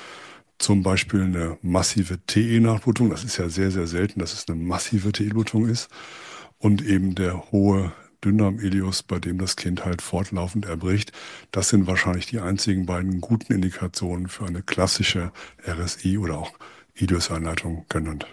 zum Beispiel eine massive T E-Nachblutung. Das ist ja sehr, sehr selten, dass es eine massive T E-Blutung ist. Und eben der hohe Dünndarm-Ileus, bei dem das Kind halt fortlaufend erbricht. Das sind wahrscheinlich die einzigen beiden guten Indikationen für eine klassische R S I oder auch Ileus-Einleitung genannt.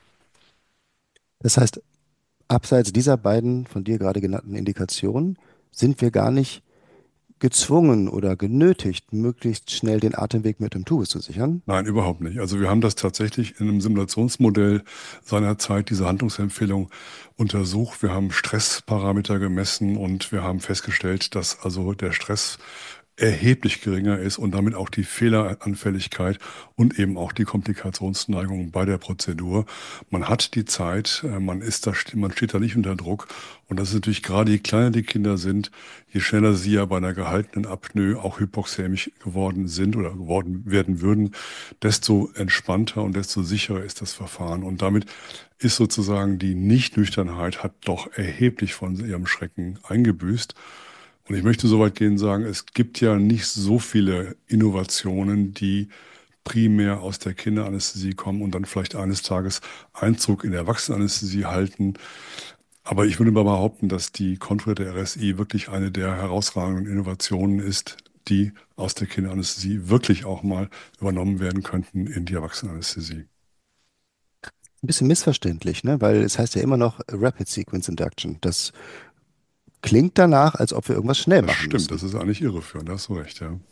Das heißt, abseits dieser beiden von dir gerade genannten Indikationen sind wir gar nicht gezwungen oder genötigt, möglichst schnell den Atemweg mit dem Tubus zu sichern? Nein, überhaupt nicht. Also wir haben das tatsächlich in einem Simulationsmodell seinerzeit, diese Handlungsempfehlung, untersucht. Wir haben Stressparameter gemessen und wir haben festgestellt, dass also der Stress erheblich geringer ist und damit auch die Fehleranfälligkeit und eben auch die Komplikationsneigung bei der Prozedur. Man hat die Zeit, äh, man ist da, man steht da nicht unter Druck. Und das ist natürlich gerade, je kleiner die Kinder sind, je schneller sie ja bei einer gehaltenen Apnoe auch hypoxämisch geworden sind oder geworden werden würden, desto entspannter und desto sicherer ist das Verfahren. Und damit ist sozusagen die Nichtnüchternheit hat doch erheblich von ihrem Schrecken eingebüßt. Und ich möchte so weit gehen und sagen, es gibt ja nicht so viele Innovationen, die primär aus der Kinderanästhesie kommen und dann vielleicht eines Tages Einzug in der Erwachsenenanästhesie halten. Aber ich würde mal behaupten, dass die kontrollierte R S I wirklich eine der herausragenden Innovationen ist, die aus der Kinderanästhesie wirklich auch mal übernommen werden könnten in die Erwachsenenanästhesie. Ein bisschen missverständlich, ne? Weil es heißt ja immer noch Rapid Sequence Induction. Das klingt danach, als ob wir irgendwas schnell Das machen stimmt, müssen. das ist eigentlich irreführend, da hast du recht, ja.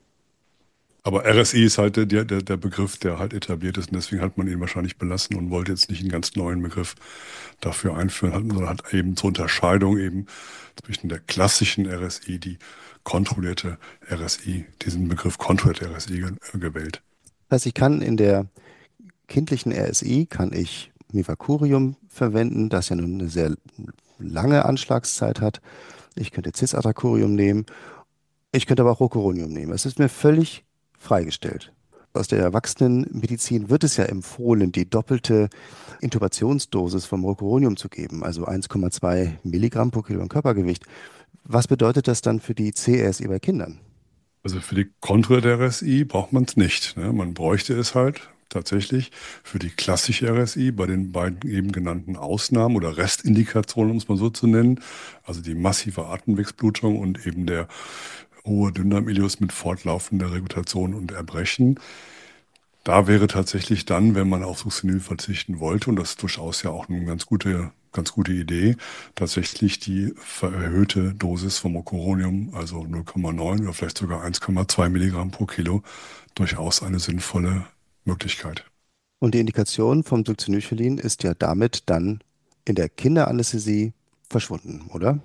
Aber R S I ist halt der, der, der Begriff, der halt etabliert ist und deswegen hat man ihn wahrscheinlich belassen und wollte jetzt nicht einen ganz neuen Begriff dafür einführen, sondern hat eben zur Unterscheidung eben zwischen der klassischen R S I, die kontrollierte R S I, diesen Begriff kontrollierte R S I ge- gewählt. Das heißt, ich kann in der kindlichen R S I kann ich Mivacurium verwenden, das ja nun eine sehr lange Anschlagszeit hat. Ich könnte Cisatracurium nehmen. Ich könnte aber auch Rocuronium nehmen. Es ist mir völlig freigestellt. Aus der Erwachsenenmedizin wird es ja empfohlen, die doppelte Intubationsdosis vom Rocuronium zu geben, also eins Komma zwei Milligramm pro Kilogramm Körpergewicht. Was bedeutet das dann für die C R S I bei Kindern? Also für die kontrollierte R S I braucht man es nicht. Ne? Man bräuchte es halt tatsächlich für die klassische R S I bei den beiden eben genannten Ausnahmen oder Restindikationen, um es mal so zu nennen, also die massive Atemwegsblutung und eben der hohe Dünndarm-Ileus mit fortlaufender Regurgitation und Erbrechen. Da wäre tatsächlich dann, wenn man auf Succinyl verzichten wollte, und das ist durchaus ja auch eine ganz gute, ganz gute Idee, tatsächlich die verhöhte Dosis vom Rocuronium, also null Komma neun oder vielleicht sogar eins Komma zwei Milligramm pro Kilo, durchaus eine sinnvolle Möglichkeit. Und die Indikation vom Succinylcholin ist ja damit dann in der Kinderanästhesie verschwunden, oder?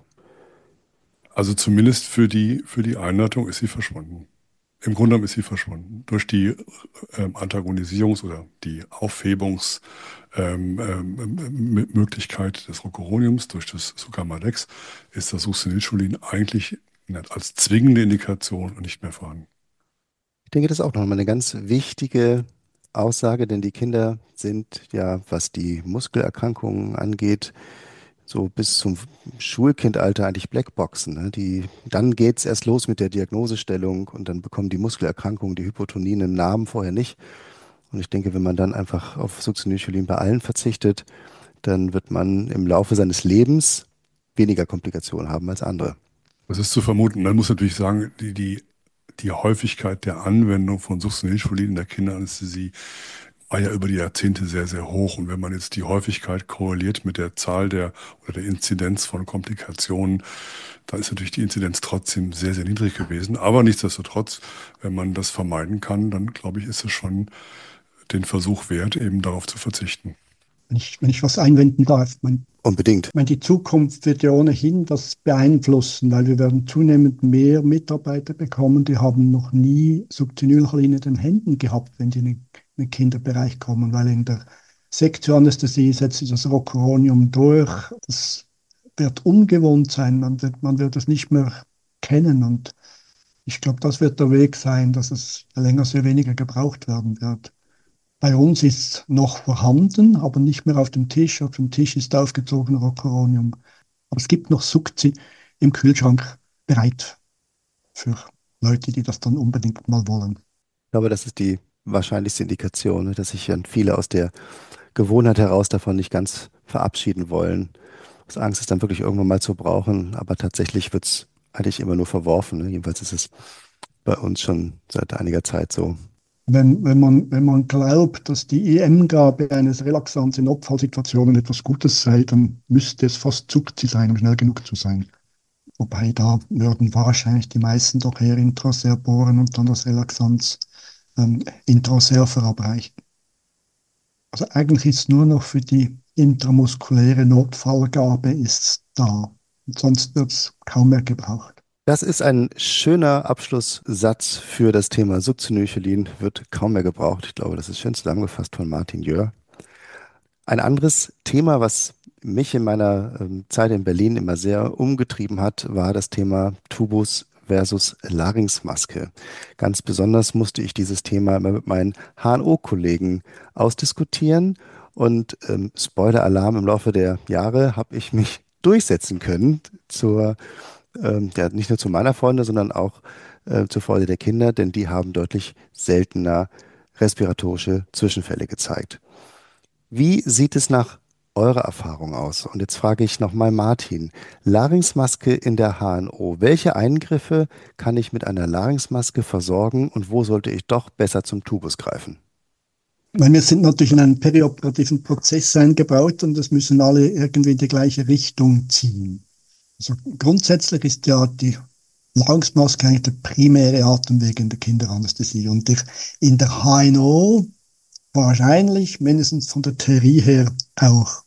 Also zumindest für die, für die Einleitung ist sie verschwunden. Im Grunde genommen ist sie verschwunden. Durch die ähm, Antagonisierungs- oder die Aufhebungsmöglichkeit ähm, ähm, Möglichkeit des Rocuroniums durch das Sucamadex ist das Succinylcholin eigentlich als zwingende Indikation nicht mehr vorhanden. Ich denke, das ist auch nochmal eine ganz wichtige Aussage, denn die Kinder sind ja, was die Muskelerkrankungen angeht, so bis zum Schulkindalter eigentlich Blackboxen. Ne? Die, dann geht es erst los mit der Diagnosestellung und dann bekommen die Muskelerkrankungen, die Hypotonien einen Namen, vorher nicht. Und ich denke, wenn man dann einfach auf Succinylcholin bei allen verzichtet, dann wird man im Laufe seines Lebens weniger Komplikationen haben als andere. Das ist zu vermuten. Man muss natürlich sagen, die, die, die Häufigkeit der Anwendung von Succinylcholin in der Kinderanästhesie war ja über die Jahrzehnte sehr, sehr hoch. Und wenn man jetzt die Häufigkeit korreliert mit der Zahl der oder der Inzidenz von Komplikationen, dann ist natürlich die Inzidenz trotzdem sehr, sehr niedrig gewesen. Aber nichtsdestotrotz, wenn man das vermeiden kann, dann glaube ich, ist es schon den Versuch wert, eben darauf zu verzichten. Wenn ich, wenn ich was einwenden darf, mein, Unbedingt. ich meine, die Zukunft wird ja ohnehin das beeinflussen, weil wir werden zunehmend mehr Mitarbeiter bekommen, die haben noch nie Succinylcholin in den Händen gehabt, wenn die in den, in den Kinderbereich kommen, weil in der Sektionanästhesie setzt sich das Rocuronium durch. Das wird ungewohnt sein, man wird, man wird es nicht mehr kennen und ich glaube, das wird der Weg sein, dass es länger sehr weniger gebraucht werden wird. Bei uns ist es noch vorhanden, aber nicht mehr auf dem Tisch. Auf dem Tisch ist aufgezogener Rocuronium. Aber es gibt noch Succi im Kühlschrank bereit für Leute, die das dann unbedingt mal wollen. Ich glaube, das ist die wahrscheinlichste Indikation, ne, dass sich dann viele aus der Gewohnheit heraus davon nicht ganz verabschieden wollen. Aus Angst, es dann wirklich irgendwann mal zu brauchen. Aber tatsächlich wird es eigentlich immer nur verworfen. Ne? Jedenfalls ist es bei uns schon seit einiger Zeit so. Wenn, wenn man, wenn man glaubt, dass die I M-Gabe eines Relaxants in Notfallsituationen etwas Gutes sei, dann müsste es fast Succi sein, um schnell genug zu sein. Wobei da würden wahrscheinlich die meisten doch eher intraossär bohren und dann das Relaxans ähm, intraossär verabreichen. Also eigentlich ist nur noch für die intramuskuläre Notfallgabe ist da. Und sonst wird es kaum mehr gebraucht. Das ist ein schöner Abschlusssatz für das Thema Succinylcholin, wird kaum mehr gebraucht. Ich glaube, das ist schön zusammengefasst von Martin Jöhr. Ein anderes Thema, was mich in meiner ähm, Zeit in Berlin immer sehr umgetrieben hat, war das Thema Tubus versus Larynxmaske. Ganz besonders musste ich dieses Thema immer mit meinen H N O-Kollegen ausdiskutieren und ähm, Spoiler-Alarm, im Laufe der Jahre habe ich mich durchsetzen können zur Ähm, ja, nicht nur zu meiner Freude, sondern auch äh, zur Freude der Kinder, denn die haben deutlich seltener respiratorische Zwischenfälle gezeigt. Wie sieht es nach eurer Erfahrung aus? Und jetzt frage ich nochmal Martin. Larynxmaske in der H N O. Welche Eingriffe kann ich mit einer Larynxmaske versorgen und wo sollte ich doch besser zum Tubus greifen? Weil wir sind natürlich in einen perioperativen Prozess eingebaut und es müssen alle irgendwie in die gleiche Richtung ziehen. Also grundsätzlich ist ja die Larynxmaske eigentlich der primäre Atemweg in der Kinderanästhesie und ich, in der H N O wahrscheinlich mindestens von der Theorie her auch.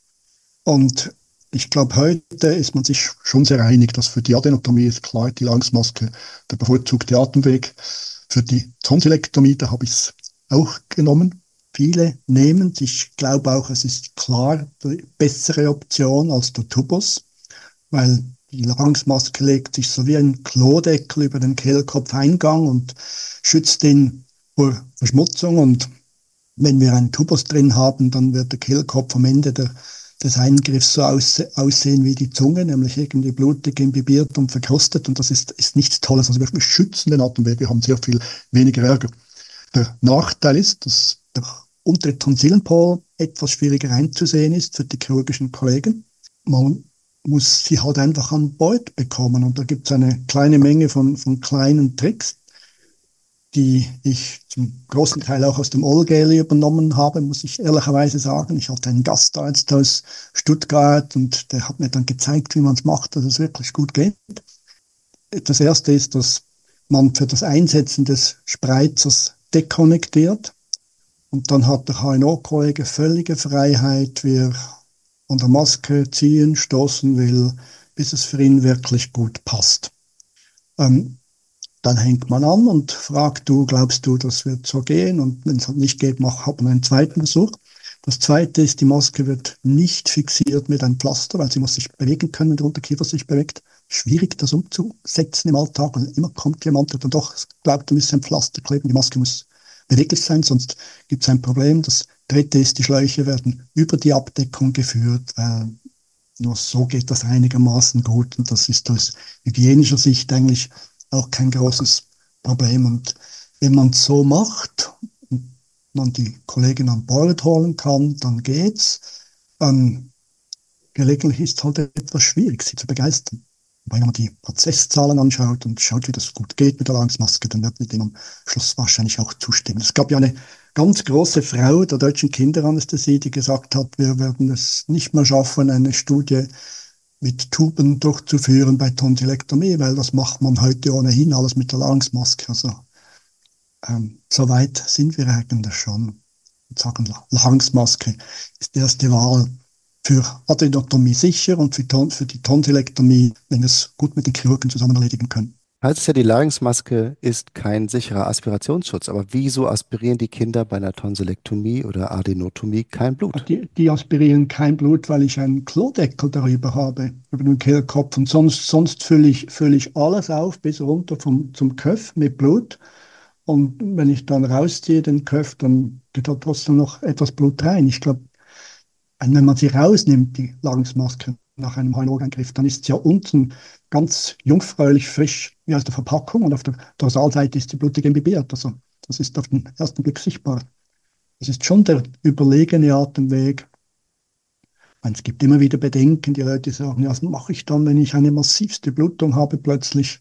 Und ich glaube, heute ist man sich schon sehr einig, dass für die Adenotomie ist klar die Larynxmaske der bevorzugte Atemweg. Für die Tonsillektomie, da habe ich es auch genommen. Viele nehmen es. Ich glaube auch, es ist klar die bessere Option als der Tubus, weil die Larynxmaske legt sich so wie ein Klodeckel über den Kehlkopfeingang und schützt ihn vor Verschmutzung. Und wenn wir einen Tubus drin haben, dann wird der Kehlkopf am Ende der, des Eingriffs so ausse, aussehen wie die Zunge, nämlich irgendwie blutig, imbibiert und verkrustet. Und das ist, ist nichts Tolles. Also wir schützen den Atemweg, wir haben sehr viel weniger Ärger. Der Nachteil ist, dass der untere Tonsillenpol etwas schwieriger einzusehen ist für die chirurgischen Kollegen. Man muss sie halt einfach an Bord bekommen. Und da gibt es eine kleine Menge von, von kleinen Tricks, die ich zum großen Teil auch aus dem Allgäli übernommen habe, muss ich ehrlicherweise sagen. Ich hatte einen Gastarzt aus Stuttgart und der hat mir dann gezeigt, wie man es macht, dass es wirklich gut geht. Das erste ist, dass man für das Einsetzen des Spreizers dekonnektiert. Und dann hat der H N O-Kollege völlige Freiheit, wie er an der Maske ziehen, stoßen will, bis es für ihn wirklich gut passt. Ähm, Dann hängt man an und fragt, du, glaubst du, das wird so gehen? Und wenn es halt nicht geht, mach, hat man einen zweiten Versuch. Das zweite ist, die Maske wird nicht fixiert mit einem Pflaster, weil sie muss sich bewegen können, wenn der Unterkiefer sich bewegt. Schwierig, das umzusetzen im Alltag. Und immer kommt jemand, der dann doch glaubt, da müsse ein Pflaster kleben. Die Maske muss beweglich sein, sonst gibt es ein Problem. Das dritte ist, die Schläuche werden über die Abdeckung geführt. Äh, nur so geht das einigermaßen gut. Und das ist aus hygienischer Sicht eigentlich auch kein großes Problem. Und wenn man es so macht und man die Kollegen an Bord holen kann, dann geht's. Ähm, gelegentlich ist es halt etwas schwierig, sie zu begeistern. Weil wenn man die Prozesszahlen anschaut und schaut, wie das gut geht mit der Larynxmaske, dann wird mit dem am Schluss wahrscheinlich auch zustimmen. Es gab ja eine ganz große Frau der deutschen Kinderanästhesie, die gesagt hat, wir werden es nicht mehr schaffen, eine Studie mit Tuben durchzuführen bei Tonsillektomie, weil das macht man heute ohnehin alles mit der Larynxmaske. Also ähm, so weit sind wir eigentlich schon. Ich sagen, Larynxmaske ist die erste Wahl für Adenotomie sicher und für, Ton, für die Tonsillektomie, wenn wir es gut mit den Chirurgen zusammen erledigen können. Heißt es ja, die Larynxmaske ist kein sicherer Aspirationsschutz. Aber wieso aspirieren die Kinder bei einer Tonsilektomie oder Adenotomie kein Blut? Die, die aspirieren kein Blut, weil ich einen Klodeckel darüber habe, über den Kehlkopf. Und sonst, sonst fülle ich, fülle ich alles auf bis runter vom, zum Köpf mit Blut. Und wenn ich dann rausziehe, den Köpf, dann geht da trotzdem noch etwas Blut rein. Ich glaube, wenn man sie rausnimmt, die Larynxmaske, nach einem H N O-Eingriff, dann ist sie ja unten ganz jungfräulich frisch wie aus der Verpackung und auf der Dorsalseite ist sie blutig imbibiert. Also das ist auf den ersten Blick sichtbar. Das ist schon der überlegene Atemweg. Es gibt immer wieder Bedenken, die Leute sagen, ja, was mache ich dann, wenn ich eine massivste Blutung habe plötzlich?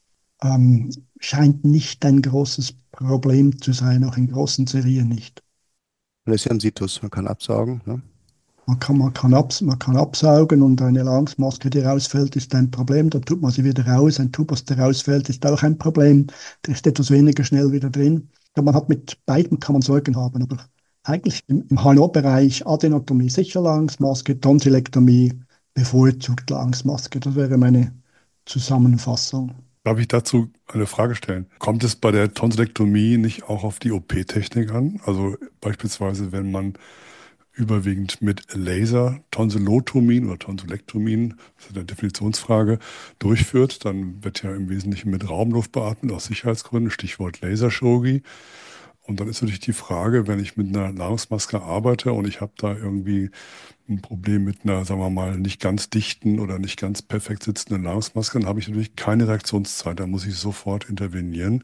Ähm, scheint nicht ein großes Problem zu sein, auch in großen Serien nicht. Das ist ja ein Situs, man kann absaugen. Ne? Man kann, man, kann abs man kann absaugen und eine Larynxmaske, die rausfällt, ist ein Problem. Da tut man sie wieder raus. Ein Tubus, der rausfällt, ist auch ein Problem. Der ist etwas weniger schnell wieder drin. Ja, man hat mit beiden kann man Sorgen haben, aber eigentlich im, im H N O-Bereich Adenotomie sicher Larynxmaske, Tonsillektomie bevorzugt Larynxmaske. Das wäre meine Zusammenfassung. Darf ich dazu eine Frage stellen? Kommt es bei der Tonsillektomie nicht auch auf die O P-Technik an? Also beispielsweise, wenn man überwiegend mit Laser Tonsillotomien oder Tonsillektomien, das ist eine Definitionsfrage, durchführt, dann wird ja im Wesentlichen mit Raumluft beatmet, aus Sicherheitsgründen, Stichwort Laserchirurgie. Und dann ist natürlich die Frage, wenn ich mit einer Larynxmaske arbeite und ich habe da irgendwie ein Problem mit einer, sagen wir mal, nicht ganz dichten oder nicht ganz perfekt sitzenden Larynxmaske, dann habe ich natürlich keine Reaktionszeit, da muss ich sofort intervenieren.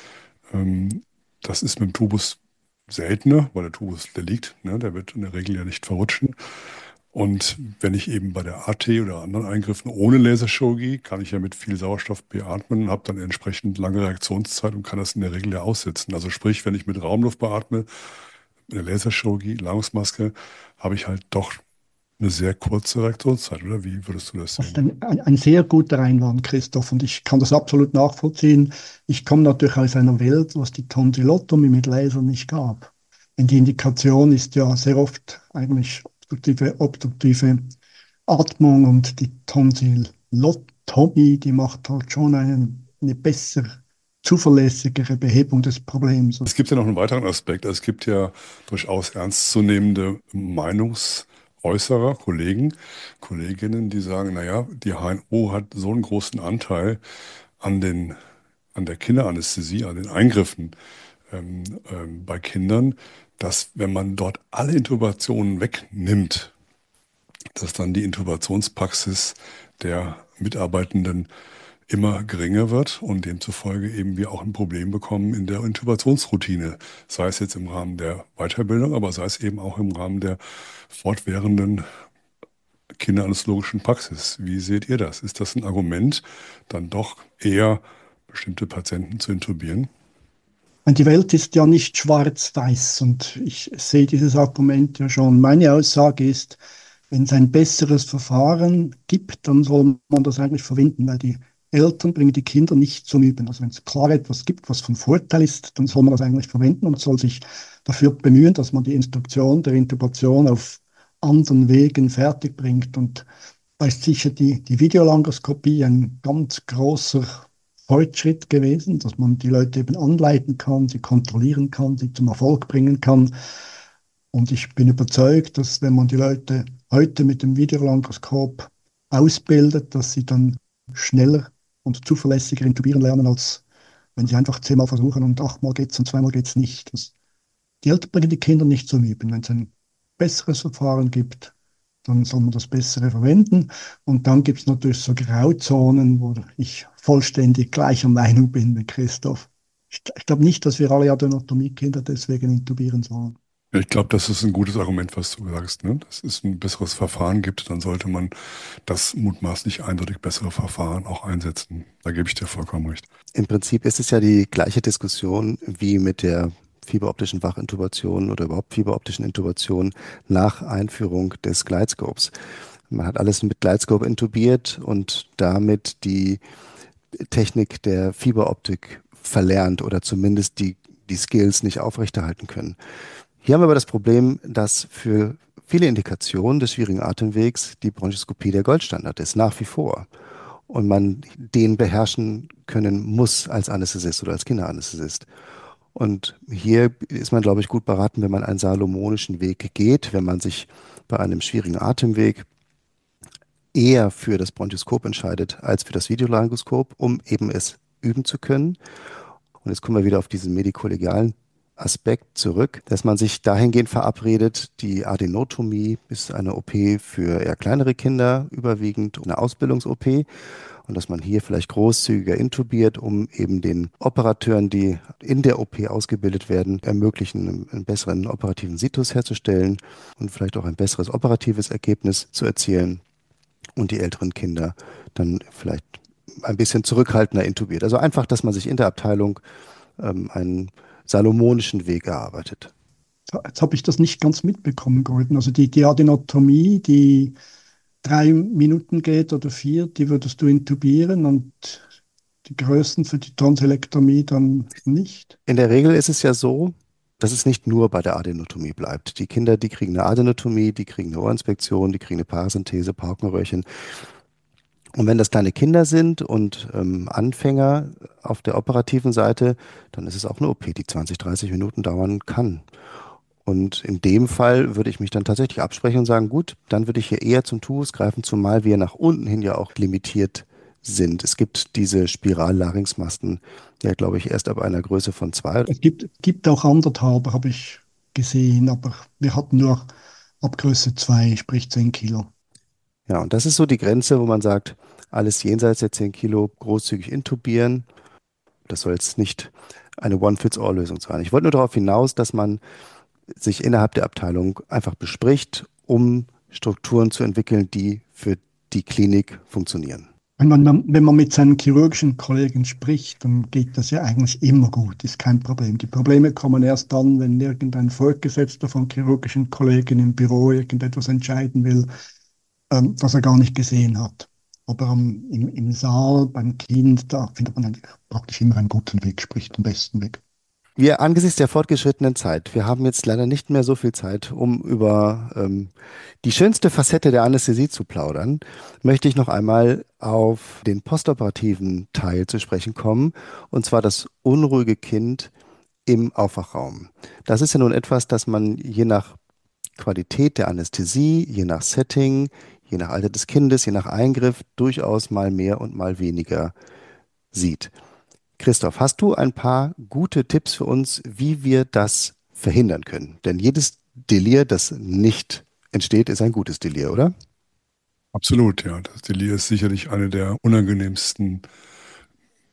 Ähm, das ist mit dem Tubus seltener, weil der Tubus, der liegt, ne, der wird in der Regel ja nicht verrutschen. Und wenn ich eben bei der A T oder anderen Eingriffen ohne Laserchirurgie, kann ich ja mit viel Sauerstoff beatmen, habe dann entsprechend lange Reaktionszeit und kann das in der Regel ja aussitzen. Also sprich, wenn ich mit Raumluft beatme, mit der Laserchirurgie, Larynxmaske, habe ich halt doch eine sehr kurze Reaktionszeit, oder? Wie würdest du das Das ist sehen? ein, ein, ein sehr guter Einwand, Christoph, und ich kann das absolut nachvollziehen. Ich komme natürlich aus einer Welt, wo es die Tonsillektomie mit Laser nicht gab. Denn die Indikation ist ja sehr oft eigentlich obstruktive, obstruktive Atmung und die Tonsillektomie, die macht halt schon eine, eine bessere, zuverlässigere Behebung des Problems. Es gibt ja noch einen weiteren Aspekt. Es gibt ja durchaus ernstzunehmende Meinungsäußerer, Kollegen, Kolleginnen, die sagen, naja, die H N O hat so einen großen Anteil an den, an der Kinderanästhesie, an den Eingriffen ähm, ähm, bei Kindern, dass wenn man dort alle Intubationen wegnimmt, dass dann die Intubationspraxis der Mitarbeitenden immer geringer wird und demzufolge eben wir auch ein Problem bekommen in der Intubationsroutine, sei es jetzt im Rahmen der Weiterbildung, aber sei es eben auch im Rahmen der fortwährenden kinderanästhesiologischen Praxis. Wie seht ihr das? Ist das ein Argument, dann doch eher bestimmte Patienten zu intubieren? Und die Welt ist ja nicht schwarz-weiß und ich sehe dieses Argument ja schon. Meine Aussage ist, wenn es ein besseres Verfahren gibt, dann soll man das eigentlich verwenden, weil die Eltern bringen die Kinder nicht zum Üben. Also wenn es klar etwas gibt, was von Vorteil ist, dann soll man das eigentlich verwenden und soll sich dafür bemühen, dass man die Instruktion der Intubation auf anderen Wegen fertig bringt. Und da ist sicher die, die Videolangoskopie ein ganz großer Fortschritt gewesen, dass man die Leute eben anleiten kann, sie kontrollieren kann, sie zum Erfolg bringen kann. Und ich bin überzeugt, dass wenn man die Leute heute mit dem Videolangoskop ausbildet, dass sie dann schneller und zuverlässiger intubieren lernen, als wenn sie einfach zehnmal versuchen und achtmal geht es und zweimal geht es nicht. Das, die Eltern bringen die Kinder nicht zum Üben. Wenn es ein besseres Verfahren gibt, dann soll man das Bessere verwenden. Und dann gibt es natürlich so Grauzonen, wo ich vollständig gleicher Meinung bin mit Christoph. Ich, ich glaube nicht, dass wir alle Adenotomie-Kinder deswegen intubieren sollen. Ja, ich glaube, das ist ein gutes Argument, was du sagst, ne? Dass es ein besseres Verfahren gibt, dann sollte man das mutmaßlich eindeutig bessere Verfahren auch einsetzen. Da gebe ich dir vollkommen recht. Im Prinzip ist es ja die gleiche Diskussion wie mit der fieberoptischen Wachintubation oder überhaupt fieberoptischen Intubation nach Einführung des Glidescopes. Man hat alles mit Glidescope intubiert und damit die Technik der Fieberoptik verlernt oder zumindest die, die Skills nicht aufrechterhalten können. Hier haben wir aber das Problem, dass für viele Indikationen des schwierigen Atemwegs die Bronchoskopie der Goldstandard ist, nach wie vor. Und man den beherrschen können muss als Anästhesist oder als Kinderanästhesist. Und hier ist man, glaube ich, gut beraten, wenn man einen salomonischen Weg geht, wenn man sich bei einem schwierigen Atemweg eher für das Bronchoskop entscheidet als für das Videolaryngoskop, um eben es üben zu können. Und jetzt kommen wir wieder auf diesen medikolegalen Aspekt zurück, dass man sich dahingehend verabredet, die Adenotomie ist eine O P für eher kleinere Kinder, überwiegend eine Ausbildungs-O P. Und dass man hier vielleicht großzügiger intubiert, um eben den Operateuren, die in der O P ausgebildet werden, ermöglichen, einen, einen besseren operativen Situs herzustellen und vielleicht auch ein besseres operatives Ergebnis zu erzielen. Und die älteren Kinder dann vielleicht ein bisschen zurückhaltender intubiert. Also einfach, dass man sich in der Abteilung ähm, einen salomonischen Weg erarbeitet. Jetzt habe ich das nicht ganz mitbekommen, Gordon. Also die, die Adenotomie, die drei Minuten geht oder vier, die würdest du intubieren und die Größen für die Tonsilektomie dann nicht? In der Regel ist es ja so, dass es nicht nur bei der Adenotomie bleibt. Die Kinder, die kriegen eine Adenotomie, die kriegen eine Ohrinspektion, die kriegen eine Paracenthese, Paukenröhrchen. Und wenn das kleine Kinder sind und ähm, Anfänger auf der operativen Seite, dann ist es auch eine O P, die zwanzig, dreißig Minuten dauern kann. Und in dem Fall würde ich mich dann tatsächlich absprechen und sagen, gut, dann würde ich hier eher zum Tubus greifen, zumal wir nach unten hin ja auch limitiert sind. Es gibt diese Spirallarynxmasten, ja, glaube ich, erst ab einer Größe von zwei. Es gibt, gibt auch anderthalb, habe ich gesehen, aber wir hatten nur ab Größe zwei, sprich zehn Kilo. Ja, und das ist so die Grenze, wo man sagt, alles jenseits der zehn Kilo großzügig intubieren. Das soll jetzt nicht eine One-Fits-All-Lösung sein. Ich wollte nur darauf hinaus, dass man sich innerhalb der Abteilung einfach bespricht, um Strukturen zu entwickeln, die für die Klinik funktionieren. Wenn man, wenn man mit seinen chirurgischen Kollegen spricht, dann geht das ja eigentlich immer gut, ist kein Problem. Die Probleme kommen erst dann, wenn irgendein Vorgesetzter von chirurgischen Kollegen im Büro irgendetwas entscheiden will, ähm, das er gar nicht gesehen hat. Aber um, im, im Saal, beim Kind, da findet man eigentlich praktisch immer einen guten Weg, sprich den besten Weg. Wir angesichts der fortgeschrittenen Zeit, wir haben jetzt leider nicht mehr so viel Zeit, um über ähm, die schönste Facette der Anästhesie zu plaudern, möchte ich noch einmal auf den postoperativen Teil zu sprechen kommen, und zwar das unruhige Kind im Aufwachraum. Das ist ja nun etwas, das man je nach Qualität der Anästhesie, je nach Setting, je nach Alter des Kindes, je nach Eingriff durchaus mal mehr und mal weniger sieht. Christoph, hast du ein paar gute Tipps für uns, wie wir das verhindern können? Denn jedes Delir, das nicht entsteht, ist ein gutes Delir, oder? Absolut, ja. Das Delir ist sicherlich eine der unangenehmsten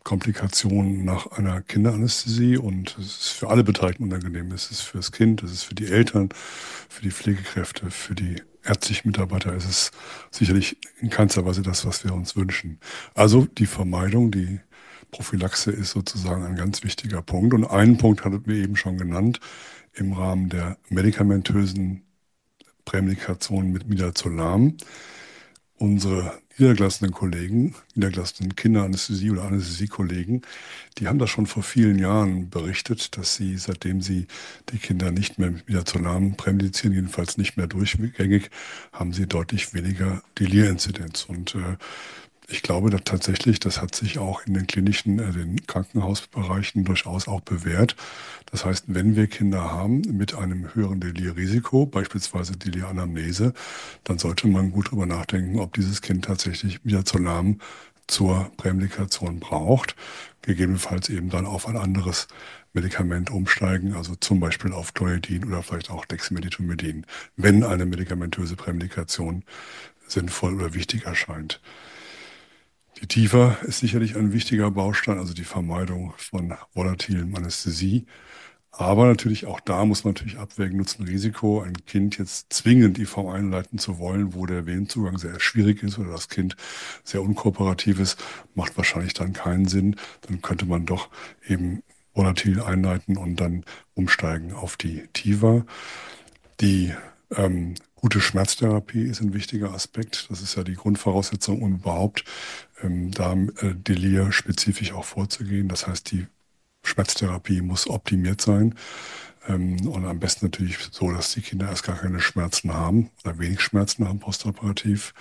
Komplikationen nach einer Kinderanästhesie und es ist für alle Beteiligten unangenehm. Es ist für das Kind, es ist für die Eltern, für die Pflegekräfte, für die ärztlichen Mitarbeiter. Es ist sicherlich in keinster Weise das, was wir uns wünschen. Also die Vermeidung, die Prophylaxe ist sozusagen ein ganz wichtiger Punkt. Und einen Punkt hatten wir eben schon genannt im Rahmen der medikamentösen Prämedikation mit Midazolam. Unsere niedergelassenen Kollegen, niedergelassenen Kinderanästhesie- oder Anästhesiekollegen, die haben das schon vor vielen Jahren berichtet, dass sie, seitdem sie die Kinder nicht mehr mit Midazolam prämedizieren, jedenfalls nicht mehr durchgängig, haben sie deutlich weniger Delirinzidenz. Und äh, ich glaube dass tatsächlich, das hat sich auch in den klinischen, äh, den Krankenhausbereichen durchaus auch bewährt. Das heißt, wenn wir Kinder haben mit einem höheren Delirrisiko, beispielsweise Deliranamnese, dann sollte man gut darüber nachdenken, ob dieses Kind tatsächlich Midazolam zur Prämedikation braucht, gegebenenfalls eben dann auf ein anderes Medikament umsteigen, also zum Beispiel auf Clonidin oder vielleicht auch Dexmedetomidin, wenn eine medikamentöse Prämedikation sinnvoll oder wichtig erscheint. Die Tiva ist sicherlich ein wichtiger Baustein, also die Vermeidung von volatilen Anästhesie. Aber natürlich auch da muss man natürlich abwägen, Nutzen-Risiko. Ein Kind jetzt zwingend I V einleiten zu wollen, wo der Venenzugang sehr schwierig ist oder das Kind sehr unkooperativ ist, macht wahrscheinlich dann keinen Sinn. Dann könnte man doch eben volatil einleiten und dann umsteigen auf die Tiva. Die ähm, gute Schmerztherapie ist ein wichtiger Aspekt. Das ist ja die Grundvoraussetzung, um überhaupt ähm, da äh, Delir-spezifisch auch vorzugehen. Das heißt, die Schmerztherapie muss optimiert sein ähm, und am besten natürlich so, dass die Kinder erst gar keine Schmerzen haben oder wenig Schmerzen haben postoperativ.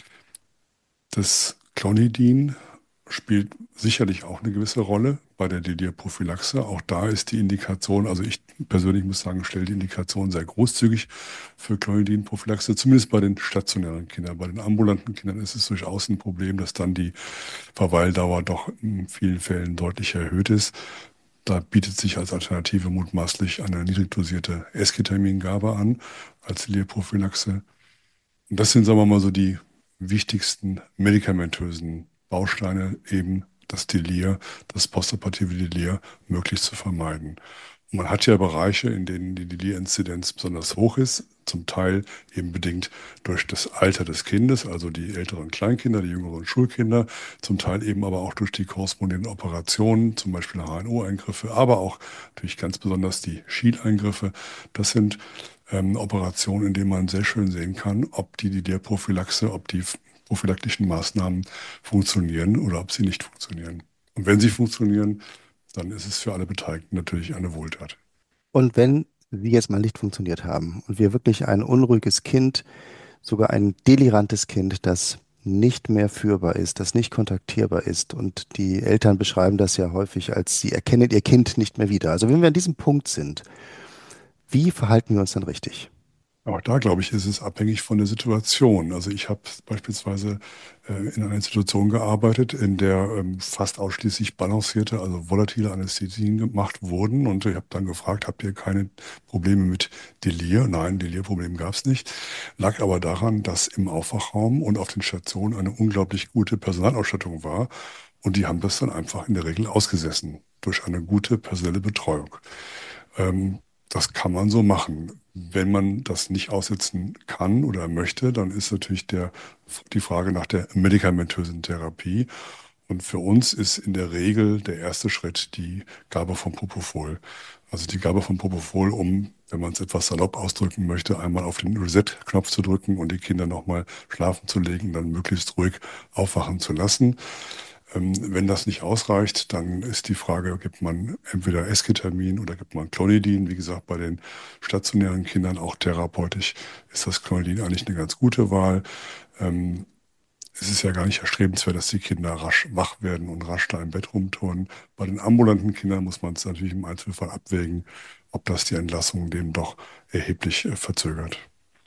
Das Clonidin spielt sicherlich auch eine gewisse Rolle bei der Delirprophylaxe. Auch da ist die Indikation, also ich persönlich muss sagen, stelle die Indikation sehr großzügig für Clonidin-Prophylaxe, zumindest bei den stationären Kindern. Bei den ambulanten Kindern ist es durchaus ein Problem, dass dann die Verweildauer doch in vielen Fällen deutlich erhöht ist. Da bietet sich als Alternative mutmaßlich eine niedrig dosierte Esketamin-Gabe an, als Delirprophylaxe. Und das sind, sagen wir mal, so die wichtigsten medikamentösen Bausteine, eben das Delir, das postoperative Delir möglichst zu vermeiden. Und man hat ja Bereiche, in denen die Delir-Inzidenz besonders hoch ist, zum Teil eben bedingt durch das Alter des Kindes, also die älteren Kleinkinder, die jüngeren Schulkinder, zum Teil eben aber auch durch die korrespondierenden Operationen, zum Beispiel H N O-Eingriffe, aber auch durch ganz besonders die Schiel-Eingriffe. Das sind ähm, Operationen, in denen man sehr schön sehen kann, ob die Delir-Prophylaxe, ob die prophylaktischen Maßnahmen funktionieren oder ob sie nicht funktionieren. Und wenn sie funktionieren, dann ist es für alle Beteiligten natürlich eine Wohltat. Und wenn sie jetzt mal nicht funktioniert haben und wir wirklich ein unruhiges Kind, sogar ein delirantes Kind, das nicht mehr führbar ist, das nicht kontaktierbar ist und die Eltern beschreiben das ja häufig als sie erkennen ihr Kind nicht mehr wieder. Also wenn wir an diesem Punkt sind, wie verhalten wir uns dann richtig? Auch da, glaube ich, ist es abhängig von der Situation. Also ich habe beispielsweise äh, in einer Institution gearbeitet, in der ähm, fast ausschließlich balancierte, also volatile Anästhesien gemacht wurden. Und ich habe dann gefragt, habt ihr keine Probleme mit Delir? Nein, Delirproblem gab es nicht. Lag aber daran, dass im Aufwachraum und auf den Stationen eine unglaublich gute Personalausstattung war. Und die haben das dann einfach in der Regel ausgesessen durch eine gute personelle Betreuung. Ähm, Das kann man so machen. Wenn man das nicht aussetzen kann oder möchte, dann ist natürlich der, die Frage nach der medikamentösen Therapie. Und für uns ist in der Regel der erste Schritt die Gabe von Propofol. Also die Gabe von Propofol, um, wenn man es etwas salopp ausdrücken möchte, einmal auf den Reset-Knopf zu drücken und die Kinder nochmal schlafen zu legen, dann möglichst ruhig aufwachen zu lassen. Ähm, wenn das nicht ausreicht, dann ist die Frage, gibt man entweder Esketamin oder gibt man Clonidin. Wie gesagt, bei den stationären Kindern auch therapeutisch ist das Clonidin eigentlich eine ganz gute Wahl. Ähm, es ist ja gar nicht erstrebenswert, dass die Kinder rasch wach werden und rasch da im Bett rumturnen. Bei den ambulanten Kindern muss man es natürlich im Einzelfall abwägen, ob das die Entlassung dem doch erheblich äh, verzögert.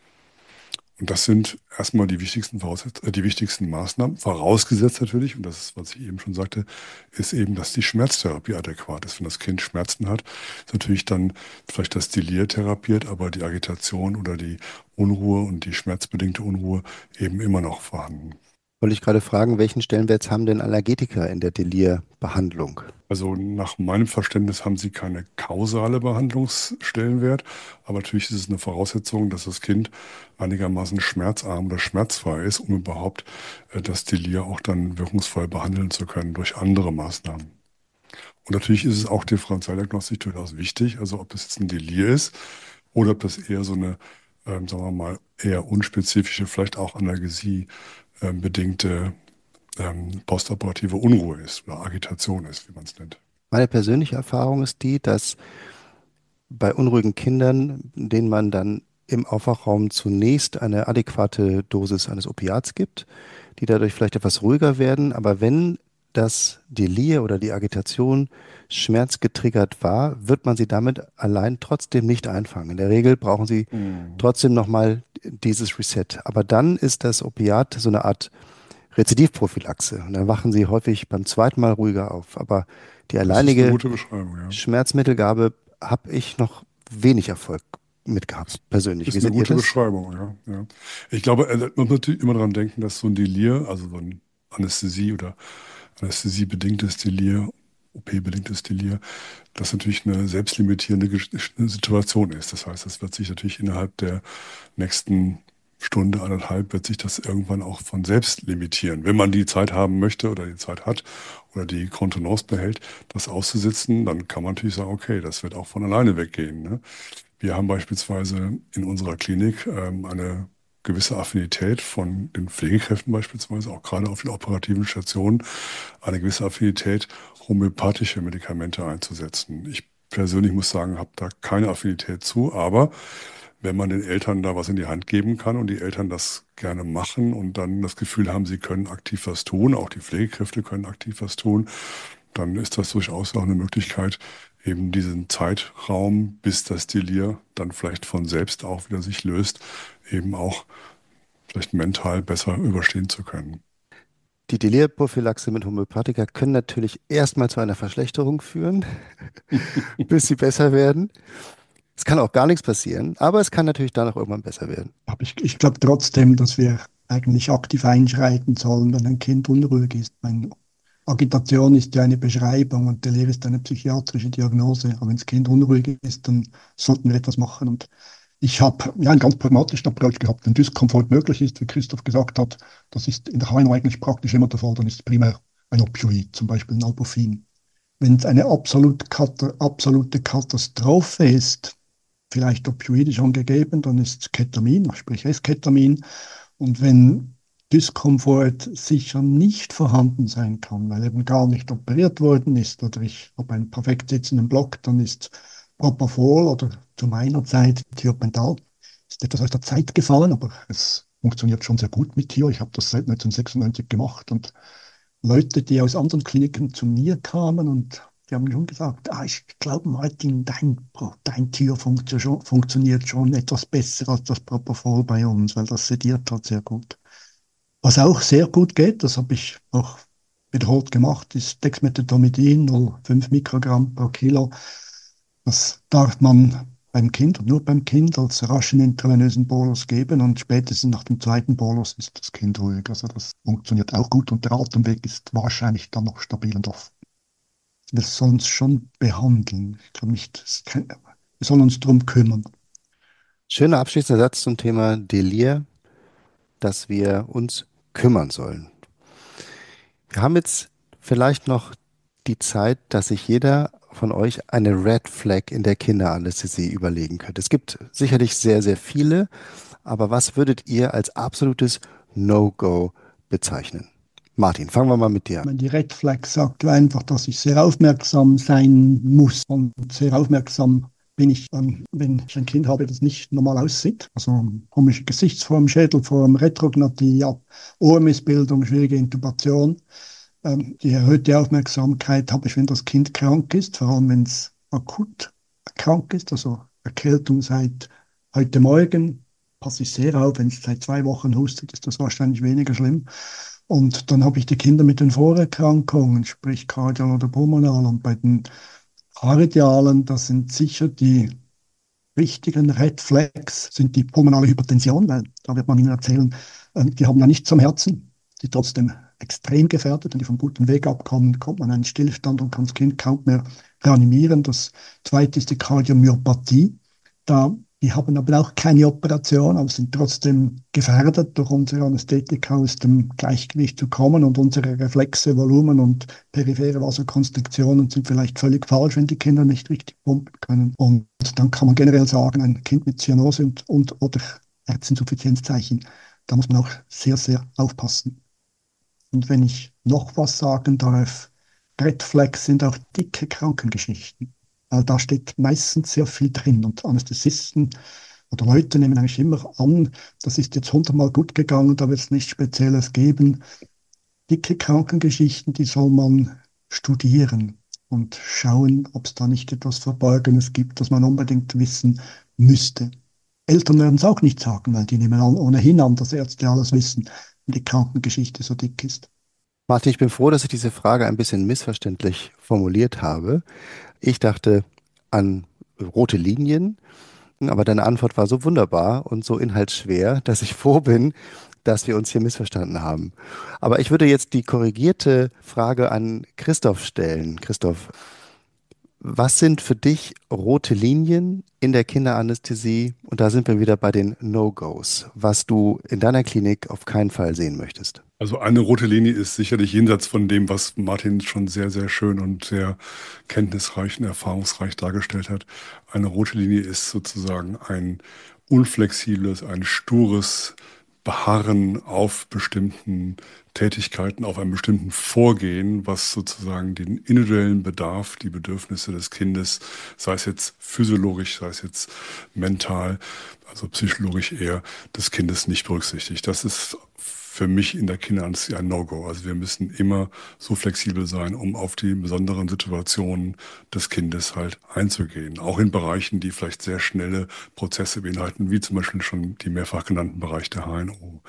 Und das sind erstmal die wichtigsten Voraussetz- äh, die wichtigsten Maßnahmen. Vorausgesetzt natürlich, und das ist, was ich eben schon sagte, ist eben, dass die Schmerztherapie adäquat ist. Wenn das Kind Schmerzen hat, ist natürlich dann vielleicht das Delir therapiert, aber die Agitation oder die Unruhe und die schmerzbedingte Unruhe eben immer noch vorhanden. Wollte ich gerade fragen, welchen Stellenwert haben denn Allergetiker in der Delir-Behandlung? Also nach meinem Verständnis haben sie keine kausale Behandlungsstellenwert, aber natürlich ist es eine Voraussetzung, dass das Kind einigermaßen schmerzarm oder schmerzfrei ist, um überhaupt äh, das Delir auch dann wirkungsvoll behandeln zu können durch andere Maßnahmen. Und natürlich ist es auch Differentialdiagnostik durchaus wichtig, also ob das jetzt ein Delir ist oder ob das eher so eine, ähm, sagen wir mal, eher unspezifische, vielleicht auch Analgesie ähm, bedingte ähm, postoperative Unruhe ist oder Agitation ist, wie man es nennt. Meine persönliche Erfahrung ist die, dass bei unruhigen Kindern, denen man dann im Aufwachraum zunächst eine adäquate Dosis eines Opiats gibt, die dadurch vielleicht etwas ruhiger werden. Aber wenn das Delir oder die Agitation schmerzgetriggert war, wird man sie damit allein trotzdem nicht einfangen. In der Regel brauchen sie Mhm. trotzdem nochmal dieses Reset. Aber dann ist das Opiat so eine Art Rezidivprophylaxe. Und dann wachen sie häufig beim zweiten Mal ruhiger auf. Aber die Das ist eine alleinige gute Beschreibung, ja. Schmerzmittelgabe habe ich noch wenig Erfolg mit gehabt, persönlich. Wie Ist eine seht ihr gute das? Beschreibung, ja. Ja. Ich glaube, äh, man muss natürlich immer daran denken, dass so ein Delir, also so ein Anästhesie oder anästhesiebedingtes Delir, O P-bedingtes Delir, das natürlich eine selbstlimitierende Gesch- Situation ist. Das heißt, das wird sich natürlich innerhalb der nächsten Stunde, anderthalb, wird sich das irgendwann auch von selbst limitieren. Wenn man die Zeit haben möchte oder die Zeit hat oder die Kontenance behält, das auszusitzen, dann kann man natürlich sagen, okay, das wird auch von alleine weggehen, ne? Wir haben beispielsweise in unserer Klinik ähm, eine gewisse Affinität von den Pflegekräften beispielsweise, auch gerade auf den operativen Stationen, eine gewisse Affinität, homöopathische Medikamente einzusetzen. Ich persönlich muss sagen, habe da keine Affinität zu, aber wenn man den Eltern da was in die Hand geben kann und die Eltern das gerne machen und dann das Gefühl haben, sie können aktiv was tun, auch die Pflegekräfte können aktiv was tun, dann ist das durchaus auch eine Möglichkeit, eben diesen Zeitraum, bis das Delir dann vielleicht von selbst auch wieder sich löst, eben auch vielleicht mental besser überstehen zu können. Die Delirprophylaxe mit Homöopathika können natürlich erstmal zu einer Verschlechterung führen, bis sie besser werden. Es kann auch gar nichts passieren, aber es kann natürlich danach irgendwann besser werden. Aber ich, ich glaube trotzdem, dass wir eigentlich aktiv einschreiten sollen, wenn ein Kind unruhig ist. Meine Agitation ist ja eine Beschreibung und Delir ist eine psychiatrische Diagnose. Aber wenn das Kind unruhig ist, dann sollten wir etwas machen. Und ich habe ja einen ganz pragmatischen Approach gehabt. Wenn Dyskomfort möglich ist, wie Christoph gesagt hat, das ist in der H N O eigentlich praktisch immer der Fall, dann ist es primär ein Opioid, zum Beispiel Nalbuphine. Wenn es eine absolut, absolute Katastrophe ist, vielleicht Opioide schon gegeben, dann ist es Ketamin, sprich Esketamin. Und wenn Dyskomfort sicher nicht vorhanden sein kann, weil eben gar nicht operiert worden ist oder ich habe einen perfekt sitzenden Block, dann ist Propofol oder zu meiner Zeit Thiopental. Ist etwas aus der Zeit gefallen, aber es funktioniert schon sehr gut mit Thio. Ich habe das seit neunzehnhundertsechsundneunzig gemacht und Leute, die aus anderen Kliniken zu mir kamen und die haben schon gesagt, ah, ich glaube, Martin, dein, dein Tür funktio schon, funktioniert schon etwas besser als das Propofol bei uns, weil das sediert halt sehr gut. Was auch sehr gut geht, das habe ich auch wiederholt gemacht, ist Dexmedetomidin, null Komma fünf Mikrogramm pro Kilo. Das darf man beim Kind und nur beim Kind als raschen intravenösen Bolus geben und spätestens nach dem zweiten Bolus ist das Kind ruhig. Also das funktioniert auch gut und der Atemweg ist wahrscheinlich dann noch stabil und offen. Wir sollen es schon behandeln. Ich glaube nicht, es kann, wir sollen uns darum kümmern. Schöner abschließender Satz zum Thema Delir, dass wir uns kümmern sollen. Wir haben jetzt vielleicht noch die Zeit, dass sich jeder von euch eine Red Flag in der Kinderanästhesie überlegen könnte. Es gibt sicherlich sehr, sehr viele, aber was würdet ihr als absolutes No-Go bezeichnen? Martin, fangen wir mal mit dir Ich an. meine, die Red Flag sagt einfach, dass ich sehr aufmerksam sein muss. Und sehr aufmerksam bin ich, ähm, wenn ich ein Kind habe, das nicht normal aussieht. Also komische Gesichtsform, Schädelform, Retrognathie, Ohrmissbildung, schwierige Intubation. Ähm, die erhöhte Aufmerksamkeit habe ich, wenn das Kind krank ist, vor allem wenn es akut krank ist, also Erkältung seit heute Morgen, passe ich sehr auf. Wenn es seit zwei Wochen hustet, ist das wahrscheinlich weniger schlimm. Und dann habe ich die Kinder mit den Vorerkrankungen, sprich kardial oder pulmonal. Und bei den kardialen, das sind sicher die richtigen Red Flags, sind die pulmonale Hypertension, weil da wird man ihnen erzählen, äh, die haben ja nichts am Herzen. die trotzdem extrem gefährdet. Wenn die vom guten Weg abkommen, kommt man in einen Stillstand und kann das Kind kaum mehr reanimieren. Das zweite ist die Kardiomyopathie. Da, die haben aber auch keine Operation, aber sind trotzdem gefährdet, durch unsere Anästhetika aus dem Gleichgewicht zu kommen, und unsere Reflexe, Volumen und periphere Vasokonstriktionen sind vielleicht völlig falsch, wenn die Kinder nicht richtig pumpen können. Und dann kann man generell sagen, ein Kind mit Zyanose und, und oder Herzinsuffizienzzeichen, da muss man auch sehr, sehr aufpassen. Und wenn ich noch was sagen darf, Red Flags sind auch dicke Krankengeschichten. Weil da steht meistens sehr viel drin, und Anästhesisten oder Leute nehmen eigentlich immer an, das ist jetzt hundertmal gut gegangen, da wird es nichts Spezielles geben. Dicke Krankengeschichten, die soll man studieren und schauen, ob es da nicht etwas Verborgenes gibt, das man unbedingt wissen müsste. Eltern werden es auch nicht sagen, weil die nehmen ohnehin an, dass Ärzte alles wissen, wenn die Krankengeschichte so dick ist. Martin, ich bin froh, dass ich diese Frage ein bisschen missverständlich formuliert habe. Ich dachte an rote Linien, aber deine Antwort war so wunderbar und so inhaltsschwer, dass ich froh bin, dass wir uns hier missverstanden haben. Aber ich würde jetzt die korrigierte Frage an Christoph stellen. Christoph, was sind für dich rote Linien in der Kinderanästhesie? Und da sind wir wieder bei den No-Gos, was du in deiner Klinik auf keinen Fall sehen möchtest. Also eine rote Linie ist sicherlich jenseits von dem, was Martin schon sehr, sehr schön und sehr kenntnisreich und erfahrungsreich dargestellt hat. Eine rote Linie ist sozusagen ein unflexibles, ein stures Beharren auf bestimmten Tätigkeiten, auf einem bestimmten Vorgehen, was sozusagen den individuellen Bedarf, die Bedürfnisse des Kindes, sei es jetzt physiologisch, sei es jetzt mental, also psychologisch eher, des Kindes nicht berücksichtigt. Das ist für mich in der Kinderanästhesie ein No-Go. Also wir müssen immer so flexibel sein, um auf die besonderen Situationen des Kindes halt einzugehen. Auch in Bereichen, die vielleicht sehr schnelle Prozesse beinhalten, wie zum Beispiel schon die mehrfach genannten Bereich der H N O.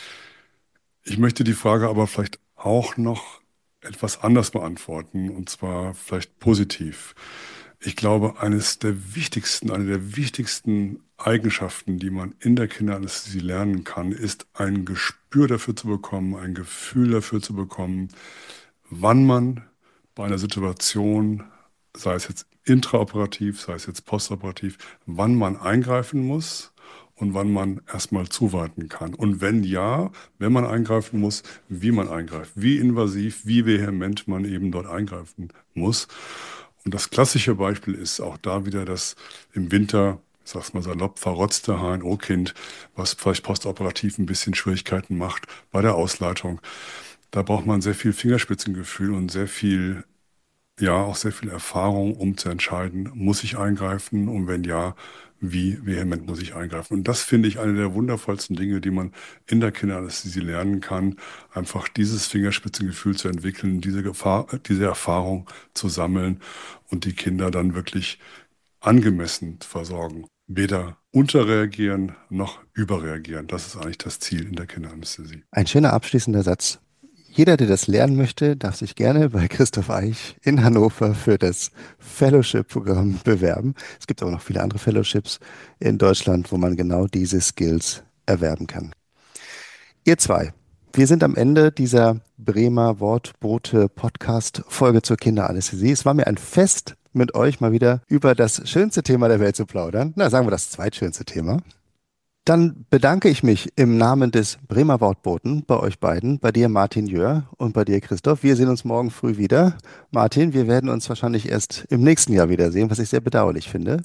Ich möchte die Frage aber vielleicht auch noch etwas anders beantworten, und zwar vielleicht positiv. Ich glaube, eines der wichtigsten, eine der wichtigsten Eigenschaften, die man in der Kinderanästhesie lernen kann, ist ein Gespür dafür zu bekommen, ein Gefühl dafür zu bekommen, wann man bei einer Situation, sei es jetzt intraoperativ, sei es jetzt postoperativ, wann man eingreifen muss und wann man erstmal zuwarten kann. Und wenn ja, wenn man eingreifen muss, wie man eingreift, wie invasiv, wie vehement man eben dort eingreifen muss. Und das klassische Beispiel ist auch da wieder das im Winter, ich sag's mal salopp, verrotzte H N O-Kind, was vielleicht postoperativ ein bisschen Schwierigkeiten macht bei der Ausleitung. Da braucht man sehr viel Fingerspitzengefühl und sehr viel, ja, auch sehr viel Erfahrung, um zu entscheiden, muss ich eingreifen, und wenn ja, wie vehement muss ich eingreifen. Und das finde ich eine der wundervollsten Dinge, die man in der Kinderanästhesie lernen kann, einfach dieses Fingerspitzengefühl zu entwickeln, diese Gefahr, diese Erfahrung zu sammeln und die Kinder dann wirklich angemessen versorgen. Weder unterreagieren noch überreagieren. Das ist eigentlich das Ziel in der Kinderanästhesie. Ein schöner abschließender Satz. Jeder, der das lernen möchte, darf sich gerne bei Christoph Eich in Hannover für das Fellowship-Programm bewerben. Es gibt aber noch viele andere Fellowships in Deutschland, wo man genau diese Skills erwerben kann. Ihr zwei, wir sind am Ende dieser Bremer Wortbote-Podcast-Folge zur Kinderanästhesie. Es war mir ein Fest, mit euch mal wieder über das schönste Thema der Welt zu plaudern. Na, sagen wir das zweitschönste Thema. Dann bedanke ich mich im Namen des Bremer Wortboten bei euch beiden, bei dir Martin Jöhr und bei dir Christoph. Wir sehen uns morgen früh wieder. Martin, wir werden uns wahrscheinlich erst im nächsten Jahr wiedersehen, was ich sehr bedauerlich finde.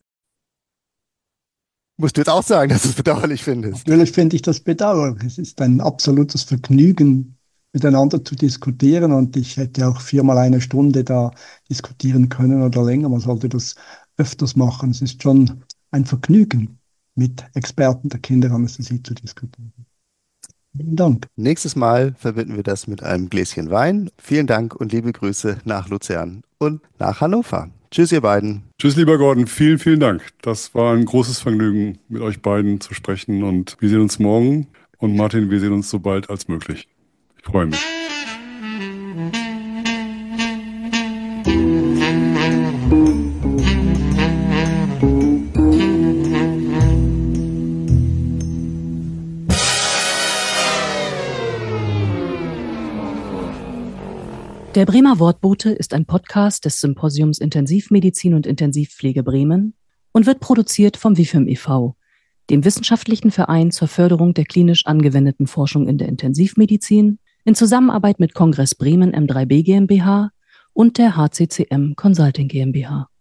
Musst du jetzt auch sagen, dass du es bedauerlich findest? Natürlich finde ich das bedauerlich. Es ist ein absolutes Vergnügen, miteinander zu diskutieren, und ich hätte auch viermal eine Stunde da diskutieren können oder länger. Man sollte das öfters machen. Es ist schon ein Vergnügen, mit Experten der Kinderanästhesie zu diskutieren. Vielen Dank. Nächstes Mal verbinden wir das mit einem Gläschen Wein. Vielen Dank und liebe Grüße nach Luzern und nach Hannover. Tschüss, ihr beiden. Tschüss, lieber Gordon. Vielen, vielen Dank. Das war ein großes Vergnügen, mit euch beiden zu sprechen, und wir sehen uns morgen. Und Martin, wir sehen uns so bald als möglich. Ich freue mich. Der Bremer Wortbote ist ein Podcast des Symposiums Intensivmedizin und Intensivpflege Bremen und wird produziert vom W I F I M e V, dem wissenschaftlichen Verein zur Förderung der klinisch angewendeten Forschung in der Intensivmedizin, in Zusammenarbeit mit Kongress Bremen M drei B GmbH und der H C C M Consulting GmbH.